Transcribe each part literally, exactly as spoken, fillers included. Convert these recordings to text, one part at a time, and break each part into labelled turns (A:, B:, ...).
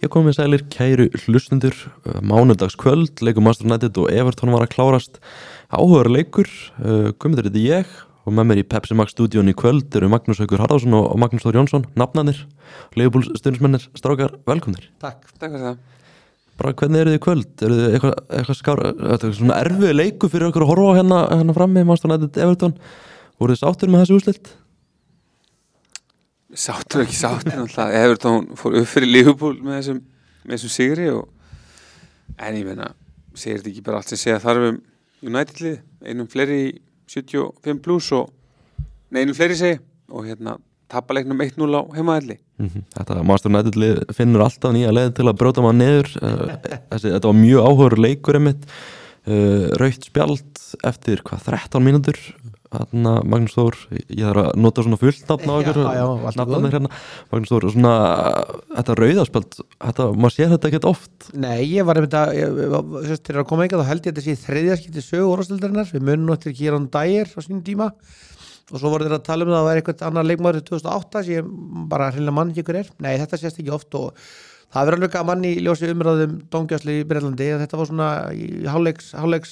A: Já, komið sælir, kæru hlustundur, mánudagskvöld, leikur Manchester United og Everton var að klárast. Áhugaður leikur, Guðmundur heiti ég og með mér í Pepsi Max stúdíónu í kvöld eru Magnús Haukur Harðarsson og Magnús Þór Jónsson, nafnarnir, Liverpool stuðningsmennir, strákar, velkomnir.
B: Takk, takk fyrir það.
A: Bara hvernig eru þið í kvöld? Eru þið eitthvað, eitthvað skára, eitthvað svona erfið leikur fyrir okkur að horfa á hérna, hérna frammi, Manchester United Everton? Voruð þið sáttir með þessu úrslit?
B: Sáttur ekki sáttur náttúrulega, Everton fór upp fyrir Liverpool með þessum, með þessum sigri og en ég meina, segir þetta ekki bara allt sem segja þarf um United-lið, einum fleiri í sjötíu og fimm pluss og nei, einum fleiri segi og hérna tapa leiknum eitt núll á heimavelli.
A: Mm-hmm. Þetta Manchester United-lið finnur alltaf nýja leið til að brjóta maður niður. Þessi, þetta var mjög áhugaður leikur einmitt, uh, rautt spjald eftir hvað þrettán mínútur. Þarna Magnús Þór, ég þarf að nota svona fullt nafn á ykkur, nafnarnir hérna. Magnús Þór, svona þetta rauðaspjald, þetta, maður sér þetta ekkert oft.
C: Nei, ég var einmitt að, þess til að koma eitthvað, þá held ég að þetta sé þriðja skipti sögu úrvalsdeildarinnar, við munum eftir Kieran Dyer á sínum tíma og svo voru þeir að tala um það að það var eitthvað annar leikmaður tvö þúsund og átta sem ég bara hreinlega mann ekki ykkur er. Nei, þetta sést ekki oft og það verður alveg gaman í ljósi umræðum dómgæslu í Bretlandi, þetta var svona í hálfleiks, hálfleiks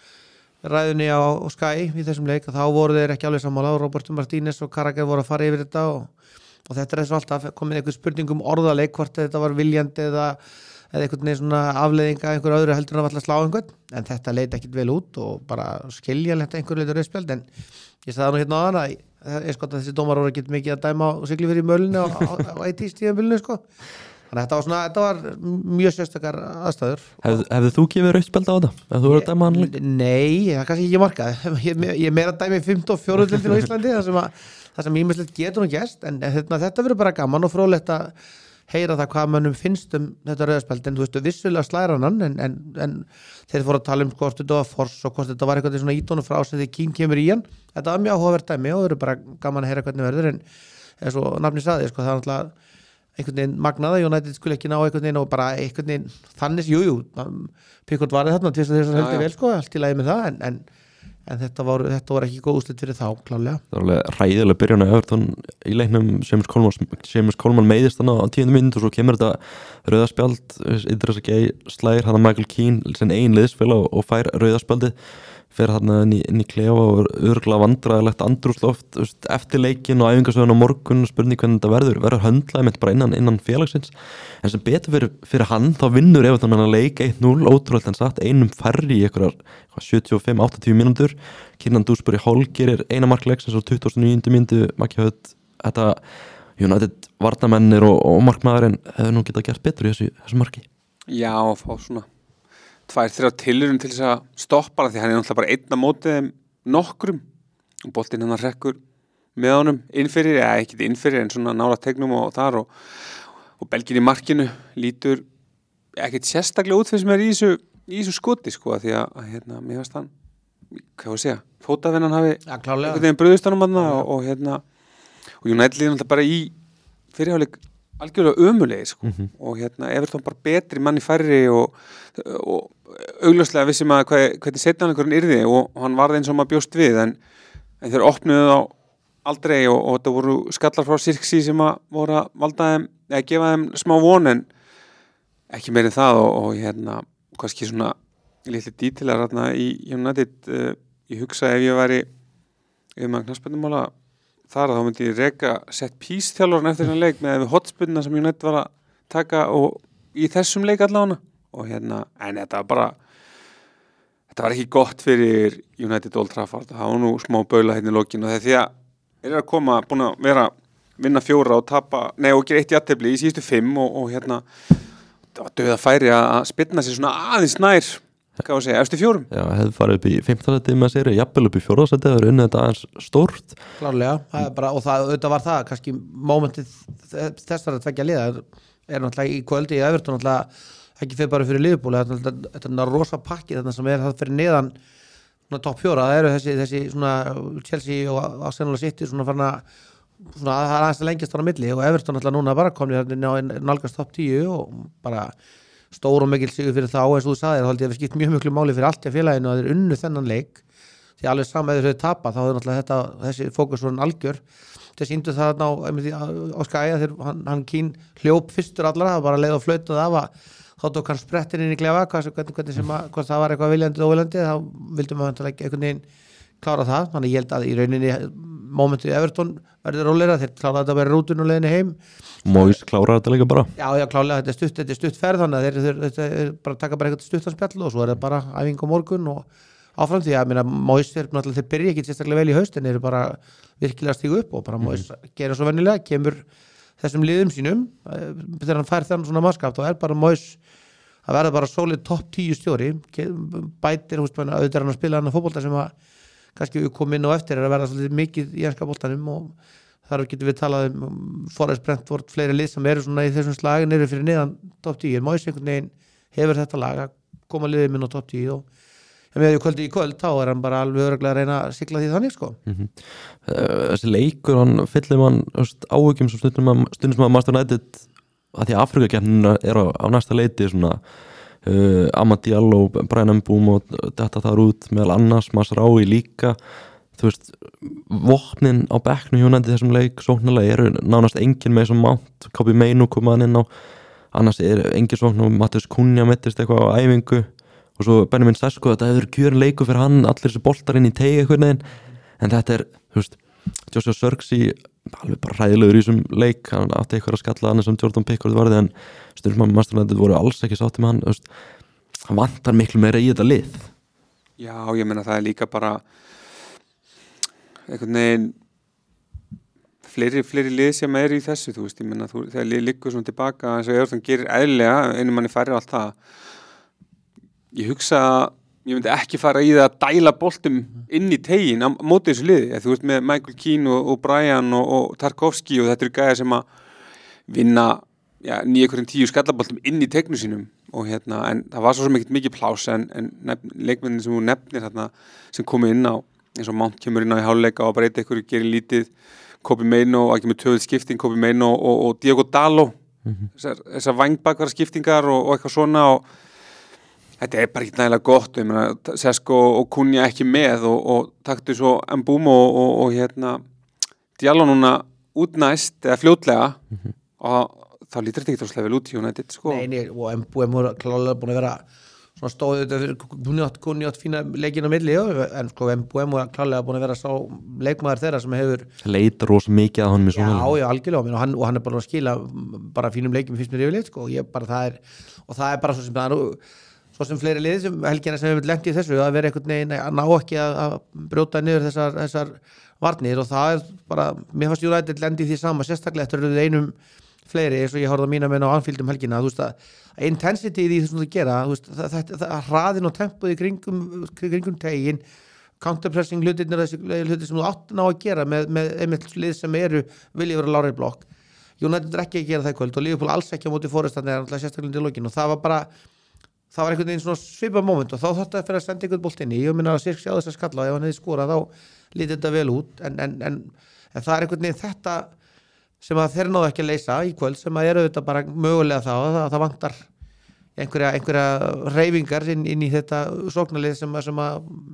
C: ræðunni á, á Sky í þessum leik þá voru þeir ekki alveg sammála og Roberto Martínez og Carragher voru að fara yfir þetta og, og þetta er eins og alltaf komið einhver spurning um orðaleik hvort þetta var viljandi eða, eða einhvern veginn svona afleiðinga einhver öðru heldur en að valla slá einhvern en þetta leit ekkit vel út og bara skiljanlegt einhver leitur rauðspjald en ég sagði nú hérna á hana það er sko að þessi dómar voru ekkit mikið að dæma og sigli fyrir mölinu á, á, á eitt í stíðanbylunu sko þannig að þetta var svona, þetta var mjög sérstakar aðstæður.
A: Hef, hefði þú gefið rautt spjald á þetta? Ef þú voru að dæma hann leik?
C: Nei, það er kannski ekki markað. Ég, ég er meira að dæmi fimmta og fjórða deildina á Íslandi, það sem, að, það sem ímislegt getur og gest, en þetta, þetta verður bara gaman og fróðlegt að heyra það hvað mönnum finnst um þetta rauðspjald, en þú veistu, vissulega slæra hann, en, en, en þeir fóru að tala um hvort þetta var fors og hvort þetta var eitthvað svona ítónu frá sem þegar Kín kemur í hann. Þetta var mjög áhugavert dæmi og verður bara gaman að heyra hvernig verður, en eins og nafni sagði, sko, það er náttúrulega einhvern veginn magnaða, United skulle ekki ná einhvern veginn og bara einhvern veginn þannig, jú, jú Pickford varði þarna, tvist að þess að heldur vel sko, allt í lagi með það, en, en, en þetta var, þetta var ekki góð úrslit fyrir þá, klálega. Það
A: var alveg ræðilega byrjun að Everton í leiknum Seamus Coleman, Seamus Coleman meiðist hann á tíundu mínútu og svo kemur þetta rauðaspjald, Idrissa Gueye slægir hann að Michael Keane, sin eigin liðsfélag og fær rauðaspjaldið fer hann inn í, inn í klefa og örgulega vandræðilegt andrúsloft eftir leikin og æfingasöðun á morgun spurning hvernig þetta verður, verður höndlaði mitt bara innan, innan félagsins, en sem betur fyrir, fyrir hann, þá vinnur Everton hann að leik eitt núll, ótrúlega en satt, einum færri í einhverjar sjötíu og fimm til áttatíu mínútur Kiernan Dewsbury Hall gerir eina mark leiksins á tuttugustu og níundu mínútu Maki Hödd, þetta United varnarmennir og, og markmaðurinn hefur nú getað gert betur í þessu, þessu marki.
B: Já, og fá svona tvær, þrjá tilurinn til þess að stoppa því hann er náttúrulega bara einn að móti þeim nokkrum og boltinn hann hrekkur með honum innfyrir, eða ekki innfyrir en svona nála tegnum og þar og, og Belgin í markinu lítur ekkert sérstaklega út fyrir sem er í þessu, í þessu skoti sko því að, að hérna, mér veist hann hvað var að segja, fótavinnan hafi
C: ja, einhvern
B: veginn bröðust hann um hann og, og hérna og United líður náttúrulega bara í fyrirháleik algjörlega ömulegi sko mm-hmm. og hérna Everton bara betri manni færri og, og augljóslega vissi maður hvað, hvernig setna hann einhverjum yrði og, og hann varði eins og maður bjóst við en, en þeir opnuðu þá aldrei og, og þetta voru skallar frá Sirksi sem að voru að valda þeim eða gefa þeim smá von en ekki meirinn það og, og hérna kannski svona litli dítilar hérna í United uh, ég hugsa ef ég væri ef maður knattspyrnumála þar að þá myndi ég reka sett písþjálfarinn eftir þennan leik með hotspyrnuna sem United var að taka og í þessum leik allavega og hérna, en þetta var bara þetta var ekki gott fyrir United Old Trafford, það var nú smá baula hérna í lokinu og því að þeir eru að koma búin að vera vinna fjóra og tapa, nei og gera eitt jafntefli í síðustu fimm og, og hérna það var döða færi að spyrna sér svona aðeins nær hvað að segja, eftir fjórum. Já,
A: hefði farið upp í fimmta sæti með sér, jafnvel upp í fjórða sæti það er unnið þetta aðeins stórt.
C: Klárlega, það er bara, og það, auðvitað var það kannski mómentið þessar að tveggja liða er náttúrulega í kvöldi í Everton náttúrulega ekki fyrir bara fyrir Liverpool þetta er rosa pakki þarna sem er það fyrir neðan topp fjóra, það eru þessi, þessi svona Chelsea og Arsenal City svona farna svona það er aðeins að lengjast á milli og Everton náttúrulega núna bara komið nálgast topp tíu og bara stór og mikil sigur fyrir þá eins og þú sagðir þá held ég að við skipt mjög miklu máli fyrir allt í félaginu að þeir unnu þennan leik því alveg sama eða þau tapa þá er náttúrulega þetta, þessi fókus svona algjör þess síndu það ná, á, á skæja þegar hann, hann Kín hljóp fyrstur allara, það var bara leið og flautað af að þá tók hann sprettin inn í klefa hvað, hvernig, hvernig sem að, hvort það var eitthvað viljandi og óviljandi þá vildum við ekki einhvern veginn klára það, þannig ég held að í rauninni mómentið Everton verður róleira þeir klára þetta að vera rútun og leiðinni heim
A: Moyes klárar þetta líka bara
C: já, já, klálega, þetta er stutt, þetta er stutt ferð þannig að þeir, þeir, þeir, þeir bara taka bara eitthvað stuttanspjall og svo er það bara æfing á morgun og áfram því að Moyes er náttúrulega þeir byrja ekki sérstaklega vel í haust en þeir eru bara virkilega að stígu upp og bara Moyes mm. gerir svo vennilega, kemur þessum liðum sínum þegar hann fær þannig svona mannskap þá er bara Moyes að verða bara solid topp tíu stjóri bætir, húst maður, auðvitað hann að spila hann að fótbolta sem að kannski við komum inn á eftir er að verða svolítið mikið í enska boltanum og þar getum við talað um Forrest Brentford, fleiri lið sem eru svona í þessum slagin eru fyrir neðan topp tíu Moyes einhvern veginn hefur þetta lag að koma liðið minn á topp tíu og ef við hefum kvöldi í kvöld þá er hann bara alveg örugglega að reyna að sigla því þannig sko
A: mm-hmm. Þessi leikur, hann fyllir mann áhugjum sem stundum að, stundum að Master United að því að Afrikakeppnin er á, á næsta leiti svona Uh, Amad Diallo, Brian Mbum og þetta þar út meðal annars Masraoui líka þú veist, vopnin á bekknu hjónandi þessum leik, sóknarlega eru nánast engin með þessum Mount, Kobi Mainu komaðan inn á, annars er engin sókn og Mattias Cunha mettist eitthvað á æfingu og svo Benjamin Sesko þetta hefur kjörin leiku fyrir hann, allir þessi boltar inn í teigi eitthvað neginn, en þetta er þú veist, Joshua Zirkzee alveg bara hræðilegur í þessum leik hann átti eitthvað að skalla hann sem Jordan Pickford varði en stundum að Master United voru alls ekki sátti með hann veist, hann vantar miklu meira í þetta lið
B: Já, ég meina það er líka bara einhvern veginn fleiri, fleiri lið sem er í þessu þú veist, ég meina þú, þegar lið liggur svona tilbaka eins og Everton gerir eðlilega einum manni færri allt það ég hugsa ég myndi ekki fara í það að dæla boltum inn í tegin á móti þessu liði þú veist með Michael Keane og, og Brian og, og Tarkovski og þetta eru gæðir sem að vinna ja, nýja tíu skallaboltum inn í tegnu sínum og hérna, en það var svo sem ekkert mikið plás en, en leikmennin sem þú nefnir hérna, sem komu inn á eins og Mount kemur inn á í háluleika og breyta ykkur gerir lítið, Kobi Mainu og ekki með töðuð skipting, Kobi Mainu og, og Diogo Dalot mm-hmm. þessar, þessar vangbakvara skiptingar og, og eitthvað svona og þetta er bara ekki nægilega gott, ég meina Sesko og Cunha ekki með og, og taktu svo Mbum og, og, og hérna Diallo núna út næst eða fljótlega mm-hmm. og þá lítur þetta ekki þesslega vel út í United sko.
C: Nei, nei, og Mbum er klálega búin að vera svona stóð þetta fyrir Cunha átt fína leikin á milli en sko Mbum er klálega búin að vera sá leikmaður þeirra sem hefur
A: leitar rosa mikið að honum í svona
C: Já, já, algjörlega og hann, og hann er bara að skila bara fínum leikim fyrst mér yfirleitt sko og ég bara það er og það er bara svo sem það er svo sem fleiri liði sem helgina sem hefur lengt í þessu að vera einhvern veginn að ná ekki að, að brjóta niður þessar, þessar varnir og það er bara, mér fannst United lendi því sama sérstaklega eftir að einum fleiri eins og ég horfði að mína menn á Anfield um helgina þú veist að intensity í því þessum þú gera þú veist, það, það, það, það hraðin og tempoð í kringum, kringum tegin counterpressing hlutirnir þessi hlutir sem þú átt ná að gera með, með einmitt lið sem eru viljið vera lári blokk United er ekki að gera það í kvöld og Liverpool alls ekki á móti Forest þannig að sérstaklega til lokin og það var bara það var einhvern veginn svona svipað moment og þá þátti að fyrir að senda einhvern bolt inn í ég minna að Zirkzee á þess að skalla og ef hann hefði skorað þá lítið þetta vel út en, en, en, en það er einhvern veginn þetta sem að þeir náðu ekki að leysa í kvöld sem að eru þetta bara mögulega þá að það, það vantar einhverja, einhverja reyfingar inn, inn í þetta sóknarleið sem að, sem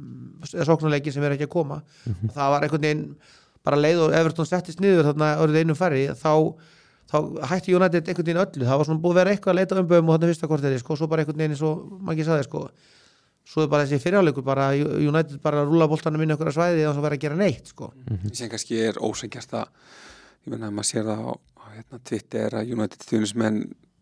C: að sóknarleiki sem er ekki að koma mm-hmm. það var einhvern veginn bara leið og Everton settist niður þarna orðið einum færri þá þá hætti United einhvern veginn öllu það var svona búið að vera eitthvað að leita umböðum og þarna fyrsta korteri sko, svo bara einhvern veginn eins og maður ekki sagði sko, svo er bara þessi fyrirháleikur bara United bara rúla boltanum inn okkur að svæði og það verið að gera neitt sko.
B: Mm-hmm. Sem kannski er ósengjast að ég menna að maður sér það á, á hérna, Twitter að United þjónusmenn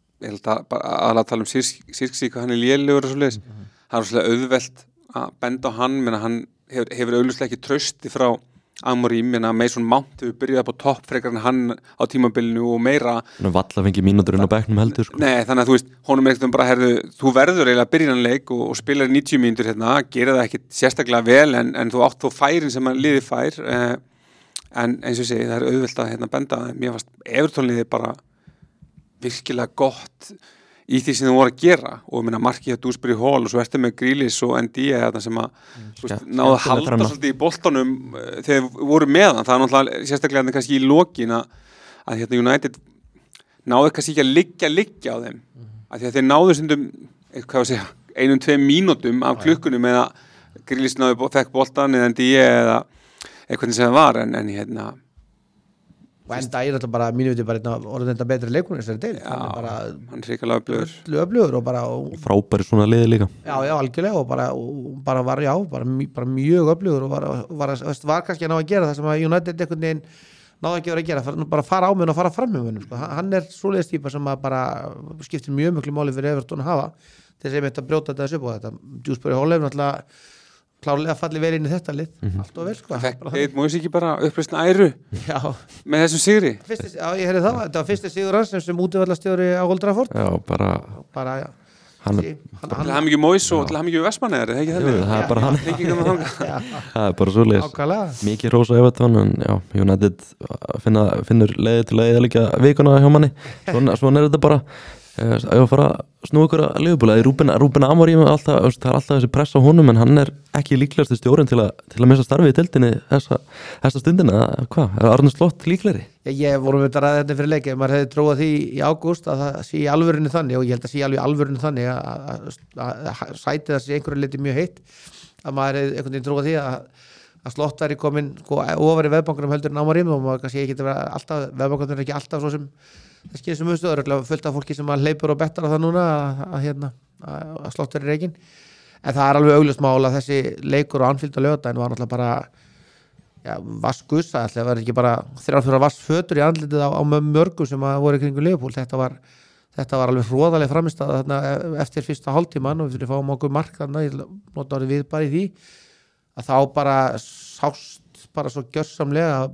B: aðalega tala um Zirkzee hvað hann er lélegur og svo leiðis mm-hmm. það er svolítið auðvelt að benda á hann menna hann hefur, hefur auðvitað ekki trausti frá Amorim, menna Mason Mount hefur byrjað upp á topp frekar en hann á tímabilinu og meira
A: valla fengi mínútur inn á bekknum heldur sko.
B: Nei, þannig að þú veist, honum er ekkert um bara herðu, þú verður eiginlega að byrja hann leik og, og spilar níutíu mínútur hérna, gera það ekkert sérstaklega vel en, en þú átt þó færin sem hann liði fær eh, en eins og segi, það er auðvelt að hérna benda mér fannst Everton liði bara virkilega gott í því sem þú voru að gera og ég meina markið hjá Dewsbury Hall og svo ertu með Grealish og N D þarna sem að mm, veist, náðu að halda svolítið í boltanum þegar voru með hann, það er náttúrulega sérstaklega kannski í lokin að, að hérna United náðu kannski ekki að liggja liggja á þeim, mm. að því að þeir náðu stundum, hvað að segja, einum, tveim mínútum af klukkunum eða Grealish náði fekk boltan eða endi ég eða eitthvað sem það var en, en hérna
C: og enda er alltaf bara, mínu viti, bara orðin þetta betri leikunni þessari deil,
B: já,
C: hann er bara
B: hann er hrikalega öflugur
C: öflugur og bara og,
A: frábæri svona liði líka
C: já, já, algjörlega og bara, og bara var, já, bara, bara mjög öflugur og var, var, var, var kannski að ná að gera það sem að United einhvern veginn náðu ekki verið að gera, bara fara á mun og fara fram með mun, sko. Hann er svoleiðis típa sem að bara skiptir mjög mjög máli fyrir Everton að hafa til þess að ég að brjóta þetta þessu upp og þetta Dewsbury Hall hefur náttúrulega klárlega fallið vel inn í þetta lið mm -hmm. allt og vel sko
B: Fekk múið sér ekki bara uppreisna æru
C: já.
B: með þessum sigri
C: fyrsti, já ég heyrði það, þetta var fyrsti sigur hans sem, sem útivallastjóri á Old Trafford
A: já bara,
C: bara já.
A: Hann,
C: sí, hann,
B: til hann mikið Móis og til hann mikið Vestmann er það ekki
A: þannig? Það er bara hann það er bara svo leiðis mikið rósa Everton en já, United finna, finnur leiði til að eða líka vikuna hjá manni svona, svona er þetta bara að ég var að fara að snúa ykkur að Liverpool Rúben, Rúben Amorim alltaf, það er alltaf þessi press á honum en hann er ekki líklegasti stjórinn til, til að missa starfið í deildinni þessa, þessa stundina, hvað, er Arne Slott líklegri?
C: Ég, ég vorum við að ræða þetta fyrir leiki maður hefði tróðað því í ágúst að það sé í alvörinu þannig og ég held að sé alveg í alvörinu þannig að, að, að, að sæti það sé einhverju liti mjög heitt að maður hefði einhvern veginn tróðað því að, að Slott væri komin sko, ofar í veðbankunum heldur en Amorim og maður kannski ekki alltaf, veðbankunum er ekki alltaf svo sem það skilur sem umstöður, fullt af fólki sem hleypur og bettar á það núna að, að, hérna, að Slott er í reikin en það er alveg augljóst mál að þessi leikur á Anfield og laugardaginn var náttúrulega bara ja, vassgussa, það var ekki bara þrjár fjórar vassfötur í andlitið á, á mörgum sem voru kringum Liverpool, þetta var þetta var alveg hróðaleg framistæða þarna eftir fyrsta hálftíman og við fáum okkur mark þarna, ég nota orðið við bara í því að þá bara sást bara svo gjörsamlega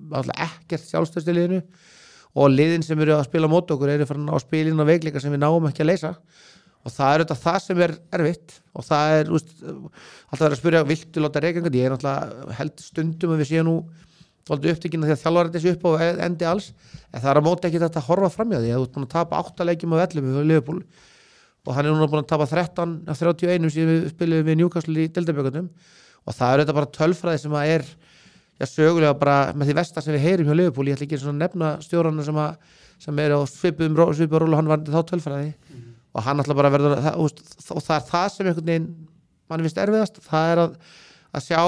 C: ekkert sjálfstöðst í liðinu og liðin sem eru að spila mót okkur eru farin á spilin og veikleika sem við náum ekki að leysa og það er þetta það sem er erfitt og það er úst, alltaf verið að spyrja viltu láta reyka einhvern, ég er náttúrulega held stundum að við séum nú þóldu upptökina því að þjálfara þessu upp á endi alls en það er að móta ekki þetta að horfa fram hjá því að þú ert búin að tapa átta leikjum af ellefum við Liverpool og hann er núna búin að tapa þrettán af þrjátíu og eitt sem við spilum við Newcastle í deildabökunum og það er þetta bara tölfræði sem að er já, sögulega bara með því vestar sem við heyrim hjá Liverpool, ég ætla ekki svona nefna stjórana sem, að, sem er á svipuðum svipuðum ról og hann var þá tölfræði mm. og hann ætla bara að verða það, og, og það er það sem einhvern veginn mann finnst erfiðast, það er að, að sjá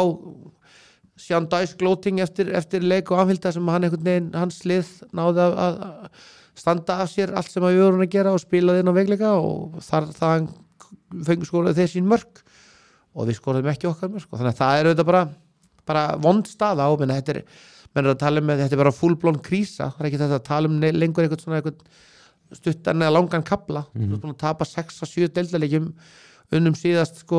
C: Sean Dyche gloating eftir, eftir leik og Anfield sem hann einhvern veginn, hans lið náði að, að standa af sér allt sem að við vorum að gera og spila þinn á veikleika og þar það fengur skóraði þeir sín mörk og við skóraðum ekki okkar mörk og þannig að það er auðvitað bara bara vond staða á, menn þetta er menn er að tala um að þetta er bara full-blown krísa það er ekki þetta að tala um lengur eitthvað svona eitthvað stuttan eða langan kapla mm -hmm. þú er búin að tapa sex að sjö deildarleikjum unnum síðast sko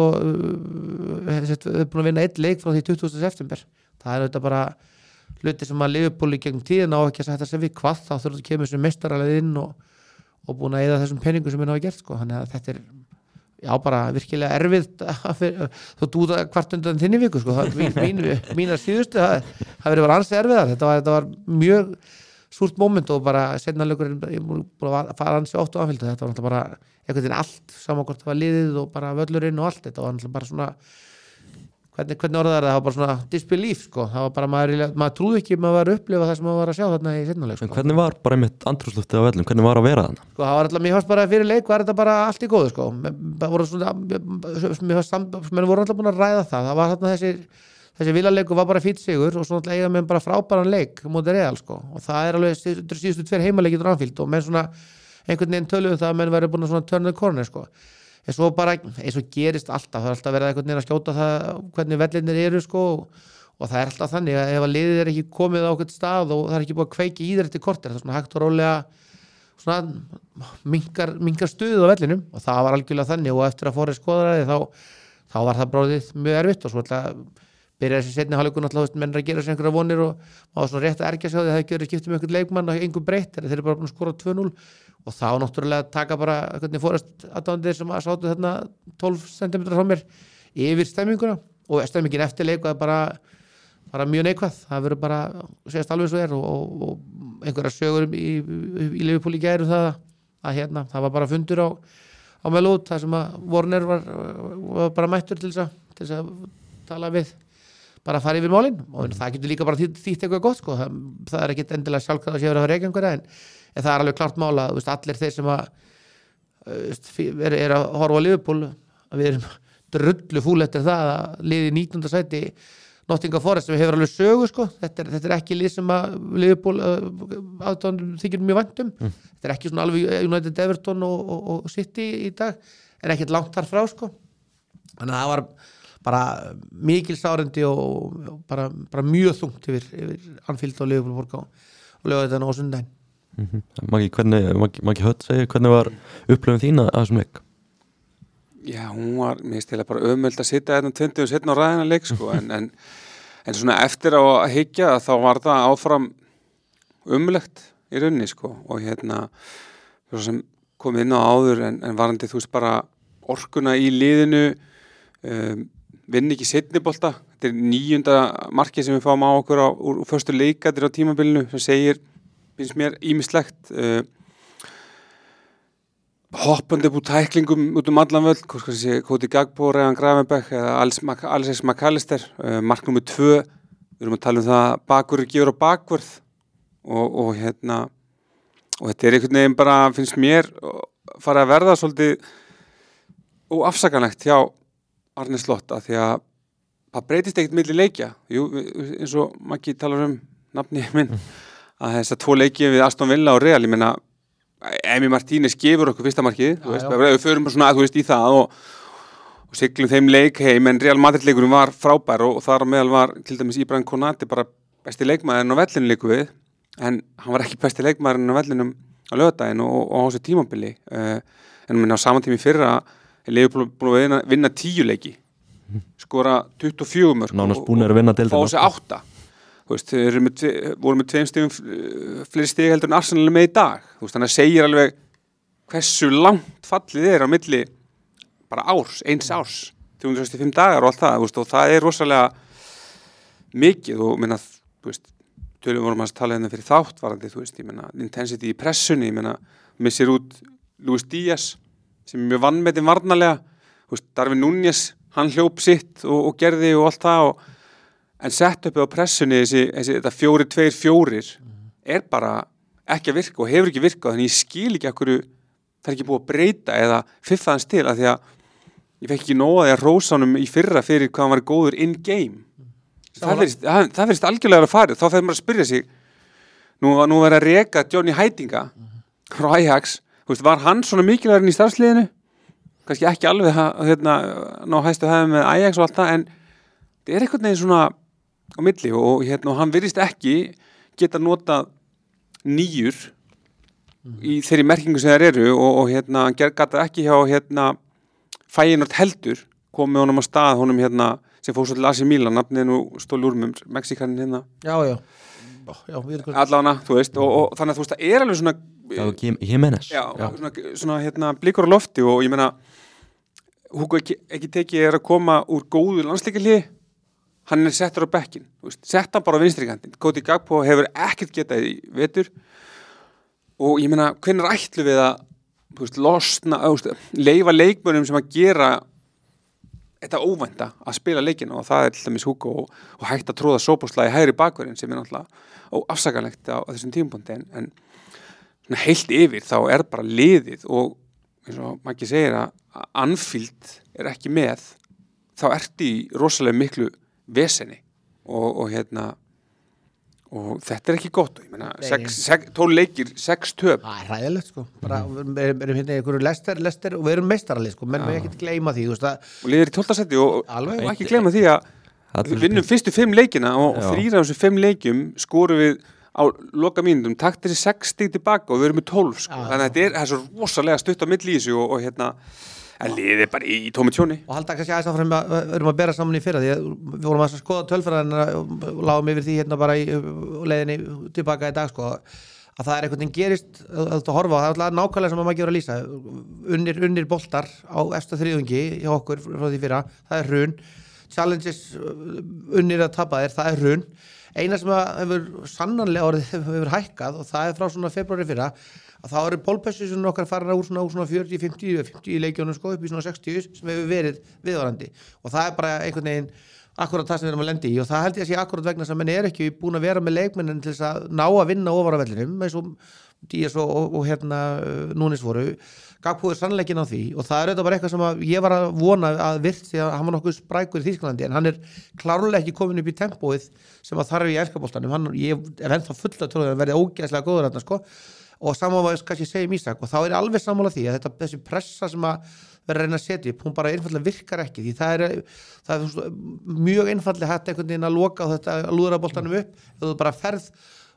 C: við erum búin að vinna einn leik frá því tuttugasta september það er þetta bara hluti sem að Liverpool í gegnum tíðina á ekki að setja sig við hvað þá þurfum að kemur sem mestaralið inn og, og búin að eyða þessum peningum sem við hafa gert sko þannig að þetta er já, bara virkilega erfitt þú dúða hvart undan þinni viku sko. mín, mín, mínar síðustu það, það verið bara ansið erfiðar þetta var, þetta var mjög súrt moment og bara setna leikurinn ég búin að fara ansið oft á Anfield þetta var náttúrulega bara einhvern veginn allt saman hvort það var liðið og bara völlurinn og allt þetta var náttúrulega bara svona hvernig, hvernig orðað er það, það var bara svona disbelief sko, það var bara maður, maður trúði ekki maður var að upplifa það sem maður var að sjá þarna í setna leik sko.
A: En hvernig var bara einmitt andrúmsloftið á vellum, hvernig var að vera þarna?
C: Sko það var alltaf, mér fannst bara fyrir leik var þetta bara allt í góðu sko mér voru svona, mér fannst mér voru alltaf búin að ræða það, það var þarna þessi þessi vilaleikur var bara fýtt sigur og svona eiga með bara frábæran leik móti Real sko og það er alveg síðustu, síðustu tveir heimaleikir á Anfield og menn svona einhvern veginn töluðu það að menn væri búin að svona turn the corner sko en svo bara, eins og gerist alltaf það er alltaf verið einhvern veginn að skjóta það hvernig vellinir eru sko og það er alltaf þannig að ef að liðið er ekki komið á okkur stað og það er ekki búið að kveiki í þér eftir korter það er svona hægt og rólega svona minkar, minkar stuðið á vellinum og það var algjörlega þannig og eftir að fóra skoðaði þá, þá var það bráðið mjög erfitt og svo alltaf byrjaði þessi setni hálfleikur náttúrulega menn er að gera sér einhverja vonir og maður svona rétt að ergja sig á því að það hefði gjörið skiptum með einhvern leikmann og einhver breytt þeir eru bara búin að skora tvö núll og þá náttúrulega taka bara hvernig fórast aðdándir sem að sátu þarna tólf sentimetrar frá mér yfir stemminguna og stemmingin eftir leik var bara, bara mjög neikvæð það verður bara, segast alveg svo er og, og, og einhverja sögur í, í Liverpool í gæri það að hérna, það var bara fundur á, á Melót það sem að Warner var, var bara mættur til þess að, til þess að tala við bara að fara yfir málin og það getur líka bara þýtt eitthvað gott sko. það, það er ekkit endilega sjálfkvæð að séu að reyka einhverja en, en það er alveg klart mála veist, allir þeir sem að er, er að horfa á Liverpool að við erum drullu fúl eftir það að liði nítjánda sæti Nottingham Forest sem hefur alveg sögu sko. þetta, er, þetta er ekki lið sem að Liverpool aðdáðan þykir mjög vænt um mm. þetta er ekki svona alveg United Everton og, og, og City í dag en ekkert langt þar frá sko. Þannig að það var bara mikil sárindi og, og bara, bara mjög þungt yfir, yfir Anfield og Liverpool borg og lögðu þetta á sundaginn
A: mm -hmm. Maggi, hvernig, Maggi, Maggi Hött segir, hvernig var upplöfum þín að þessum leik?
B: Já, hún var, mér stilega bara ömöld að sitja hérna tveimur og setna á ræðina leik sko, en, en, en svona eftir á að hyggja þá var það áfram ömulegt í rauninni sko og hérna sem kom inn á áður en, en varandi þú veist bara orkuna í liðinu um, vinn ekki seinnibolta, þetta er níunda markið sem við fáum á okkur á, úr, úr fyrstu leikatir á tímabilinu sem segir, finnst mér ýmislegt uh, hoppandi upp úr tæklingum út um allan völd, hvort skal sé Cody Gagbo, Ryan Gravenberch eða Alexis McAllister uh, mark nummer tvö, við erum að tala um það bakurur gefur á bakvörð og, og hérna og þetta er einhvern veginn bara, finnst mér fara að verða svolítið óafsakanlegt hjá Arne Slott að því að það breytist ekkert milli leikja Jú, eins og Maggi talar um nafni minn að þess að tvo leiki við Aston Villa og Real ég meina Emi Martínez gefur okkur fyrsta markið þú veist, við förum bara svona að þú veist í það og, og siglum þeim leik heim en Real Madrid leikurinn var frábær og, og þar á meðal var til dæmis Ibrahim Konate bara besti leikmaðurinn á vellinu leiku við en hann var ekki besti leikmaðurinn á vellinum á laugardaginn og, og, og á þessu tímabili uh, en minna á saman tími fyrra er Liverpool búin að vinna, vinna tíu leiki skora tuttugu og fjögur mörk
A: nánast búin að vinna deildina
B: og fá sér átta þú veist, þeir eru með, voru með tveim stigum fleiri stig heldur en Arsenal með í dag þú veist, þannig að segir alveg hversu langt fallið er á milli bara árs, eins árs þrjú hundruð sextíu og fimm dagar og allt það veist, og það er rosalega mikið og minna, þú veist tölum vorum að tala hérna fyrir þátt varandi, þú veist, ég meina intensity í pressunni, ég meina missir út Luis Díaz sem er mjög vannmetinn varnarlega þú veist, Darwin Núñez, hann hljóp sitt og, og gerði og allt það og, en sett uppi á pressunni þessi, þessi þetta fjóri, tveir, fjórir er bara ekki að virka og hefur ekki virkað þannig ég skil ekki okkur það er ekki búið að breyta eða fiffa hans til að því að ég fekk ekki nóga því að rósa honum í fyrra fyrir hvað hann var góður in game það verðist, það, það verðist algjörlega að farið þá fer maður að spyrja sig nú, nú verið að reka Johnny Heitinga frá Ajax, þú veist, var hann svona mikilvægurinn í starfsliðinu kannski ekki alveg að hérna, ná hæstu hefði með Ajax og allt það en það er einhvern veginn svona á milli og, hérna, og hann virðist ekki geta notað nýjur mm. í þeirri merkingu sem þær eru og, og hérna, hann gata ekki hjá hérna, Feyenoord heldur komið honum á stað honum hérna sem fór svo til A C Milan, nafnið nú stóli úr með Mexikanin hérna
C: já, já, já
B: allána, þú veist og, og þannig að þú veist, það er alveg svona
A: Jimenez
B: já, já. Svona, svona hérna, blikur á lofti og ég meina Hugo ekki, ekki tekið er að koma úr góðu landsleikjalið hann er settur á bekkin, sett hann bara á vinstrikantinn, Cody Gagbo hefur ekkert getað í vetur og ég meina, hvenær ætlu við að veist, losna, veist, leifa leikmönnum sem að gera þetta óvænta að spila leikina og það er til dæmis Hugo og, og hægt að tróða sóbóðslega í hægri bakverðin sem er náttúrulega afsakanlegt á, á þessum tímapunkti en, en heilt yfir þá er bara liðið og eins og Maggi segir að Anfield er ekki með þá ertu í rosalega miklu vesenni og, og hérna og þetta er ekki gott ég meina, tólf leikir, sex töp
C: það er hræðilegt sko bara, við erum, erum hérna í einhverju lester, lester og við erum meistaralið sko, menn við ekki gleyma því veist, að,
B: og liður í tólfta seti og, og ekki gleyma því að við vinnum fyrstu fimm leikina og, og þrýra af þessu fimm leikjum skorum við á loka mínútum, takt þessi sex stig tilbaka og við erum með tólf sko. Þannig að þetta er, er svo rosalega stutt á milli í þessu og, og hérna en liðið bara í, í tómi tjóni
C: og halda kannski aðeins áfram að við erum að bera saman í fyrra því að við vorum að skoða tölfræðina og lágum yfir því hérna bara í leiðinni tilbaka í dag sko að það er einhvern veginn gerist að þú horfa á það er nákvæmlega sem að maður gefur að lýsa unnir, unnir boltar á eftir þriðjungi hjá okkur frá því fyrra, það er hrun challenges unnir að tapa þér, það er hrun eina sem hefur sannanlega orðið hefur hækkað og það er frá svona februari fyrra að þá eru pole position okkar farin úr svona, svona fjörutíu, fimmtíu, fimmtíu í leikjónum sko upp í svona sextíu sem hefur verið viðvarandi og það er bara einhvern veginn akkurat það sem við erum að lendi í og það held ég að sé akkurat vegna sem menn er ekki búin að vera með leikmennin til þess að ná að vinna ofar á vellinum eins og Díaz og, og, og hérna Núnes voru Gakpo er sannleikin á því og það er auðvitað bara eitthvað sem að ég var að vona að virt því að hann var nokkuð sprækur í Þýskalandi en hann er klárlega ekki komin upp í tempóið sem að þarf í enska boltanum hann, ég er ennþá full að tróða að verði ógeðslega góður þarna sko og saman var kannski segja um Ísak og þá er alveg sammála því að þetta, þessi pressa sem að vera að reyna að setja upp, hún bara einfallega virkar ekki því það er, það er mjög einfallega hægt einhvern veginn að loka þetta að lúðra boltanum upp, þú bara ferð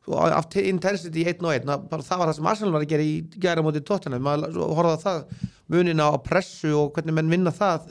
C: af intensity í einn og einn það var það sem Arsenal var að gera í gæra móti Tottenham, maður horfði á það munina á pressu og hvernig menn vinna það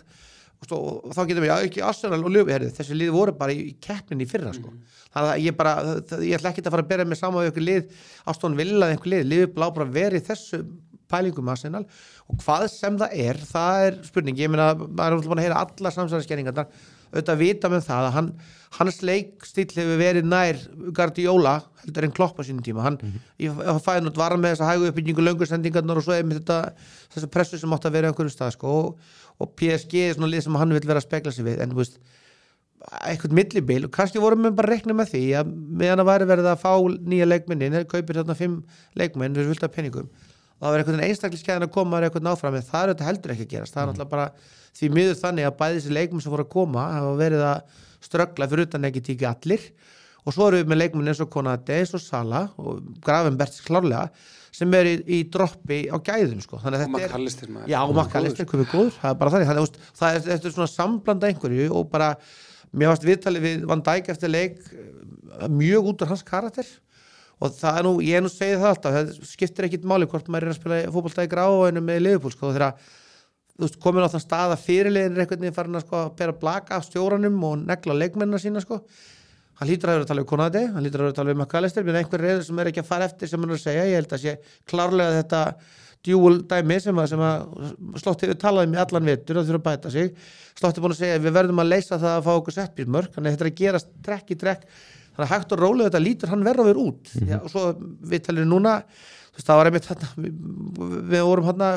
C: og þá getum við já, ekki Arsenal og Liverpool, þessi lið voru bara í keppninni í fyrra sko. Þannig að ég bara ég ætla ekki að fara að bera mig saman við ykkur lið Aston Villa eða einhver lið, Liverpool á bara verið í þessu pælingum Arsenal og hvað sem það er, það er spurning ég meina, maður er búin að heyra alla samsæðiskenningarnar auðvitað vita með það að hann, hans leikstíll hefur verið nær Guardiola heldur en Klopp á sínum tíma hann, mm-hmm. ég fæði nút var með þessa hægu uppbyggingu löngusendingarnar og svo er með þetta þessa pressu sem átt að vera á einhverjum stað sko, og, og P S G er svona lið sem hann vil vera að spegla sig við en þú veist eitthvað millibil og kannski vorum við bara að rekna með því að meðan að væri verið að fá nýja leikmenni þeir kaupir þarna fimm leikmenn við vilja peningum það var einhvern einstakliskeiðan að koma eitthvað náfram en það er þetta heldur ekki að gerast það er náttúrulega bara því miður þannig að bæði þessi leikmenn sem voru að koma hafa verið að ströggla fyrir utan ekki tíki allir og svo erum við með leikmenn eins og Konate eins og Sala og Gravenberts klárlega sem er í, í droppi á gæðum sko. Þannig að þetta er
B: Makalistir,
C: já, Makalistir komið góður það er bara þannig þannig að það er, það er svona samblanda einhverju og bara mér varst viðtalið við Van Dijk eftir leik mjög út úr hans karakter og það er nú, ég er nú segið það alltaf það skiptir ekkit máli hvort maður er að spila fótbolta í gráinu með Liverpool sko þegar þú veist komin á þann stað að fyrirliðin er einhvern veginn farin að sko bera blaka af stjóranum og negla leikmennina sína sko hann hlýtur að vera að tala um Konate, hann hlýtur að vera að tala um McAllister menn einhver reyður sem er ekki að fara eftir sem hann er að segja, ég held að sé klárlega þetta dual dæmi sem að, sem að Slótti hefur talað um í allan vetur að þurfa að bæta sig Slótti er búin að segja við verðum að leysa það að fá okkur setpísmörk þannig að þetta er að gerast trekk í trekk þannig að hægt og rólega þetta lítur hann verða að vera út mm-hmm. Já, og svo við talir núna þú veist það var einmitt hérna við, við vorum hérna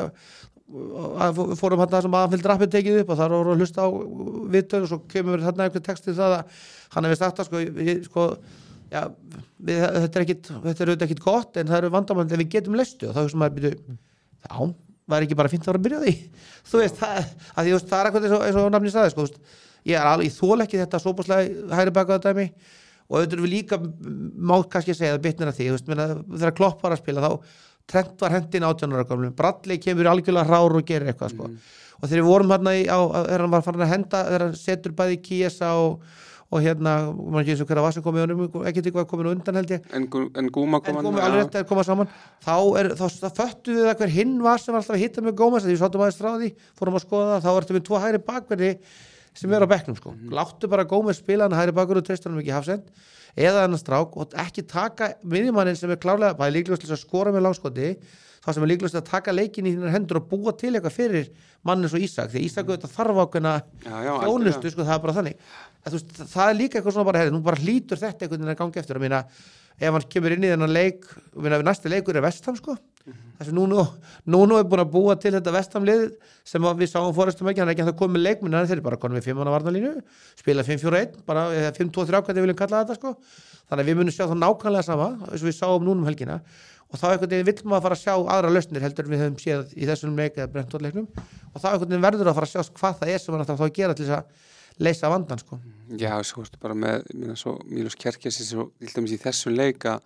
C: við fórum hérna sem aðanfylgd rappið tekið upp og það voru að hlusta á viðtöð og svo kemur hérna einhver texti það að hann hefði sagt að sko, við, sko já, við, þetta er ekkit þetta er auðvitað ekkit gott en það eru vandamál en við getum lestu og þá sem maður byrju já, var ekki bara fínt að vera að byrja því þú veist, það, að því, veist, það er eitthvað eins og, eins og nafni staði sko, ég er alveg, ég þól ekki þetta sóbúslega hægri baka þetta dæmi og auðvitað við líka má kannski segja það bitnir að því, þú veist, menna, þegar Klopp var að spila þá Trent var hendin átján ára gamlum Bradley kemur algjörlega hrár og gerir eitthvað sko. mm. og þegar við vorum hérna í, á, þegar hann var farin að henda þegar hann setur bæði Kiesa og, og hérna, maður ekki eins og hverja var sem komið honum, ekkert eitthvað komið undan held ég
B: en, en Gúma kom
C: en Gúma alveg rétt að koma saman þá, er, þá, þá föttu við að hver hinn var sem var alltaf að hitta með Gómez því við sátum aðeins frá því, fórum að skoða það þá ertu með tvo hægri bakverði sem er á bekknum sko. mm. láttu bara Gómez spila hann hægri bakverð og treystur hann ekki hafsend eða annar strák og ekki taka miðjumannin sem er klárlega, það er líklegast til að skora með langskoti, það sem er líklegast að taka leikin í þínar hendur og búa til eitthvað fyrir mann eins og Ísak, því Ísak auðvitað þarf ákveðna þjónustu, sko, það er bara þannig að, veist, það er líka eitthvað svona bara, herri, nú bara hlýtur þetta einhvern veginn að gangi eftir, að mína ef hann kemur inn í þennan leik, minna, næsti leikur er Vestham sko, mm-hmm. þess að núna núna er búin að búa til þetta Vestham-lið sem við sáum fórestum ekki, hann er ekki að það komið leikminn, þeir eru bara konum við fimm manna varnarlínu, spila fimm fjóra eitt, bara fimm tvö þrjú hvernig við viljum kalla þetta sko, þannig að við munum sjá það nákvæmlega sama, eins og við sáum núna um helgina, og þá einhvern veginn vill maður fara að sjá aðra lausnir heldur við höfum séð í þessum leik eða Brentford-leiknum, og þá einhvern veginn verður að fara að sjá hvað það er sem hann ætlar þá að gera til þess að leysa vandan sko.
B: Já, svo ertu bara með minna, svo, Mílos Kerkesi svo, í þessum leik að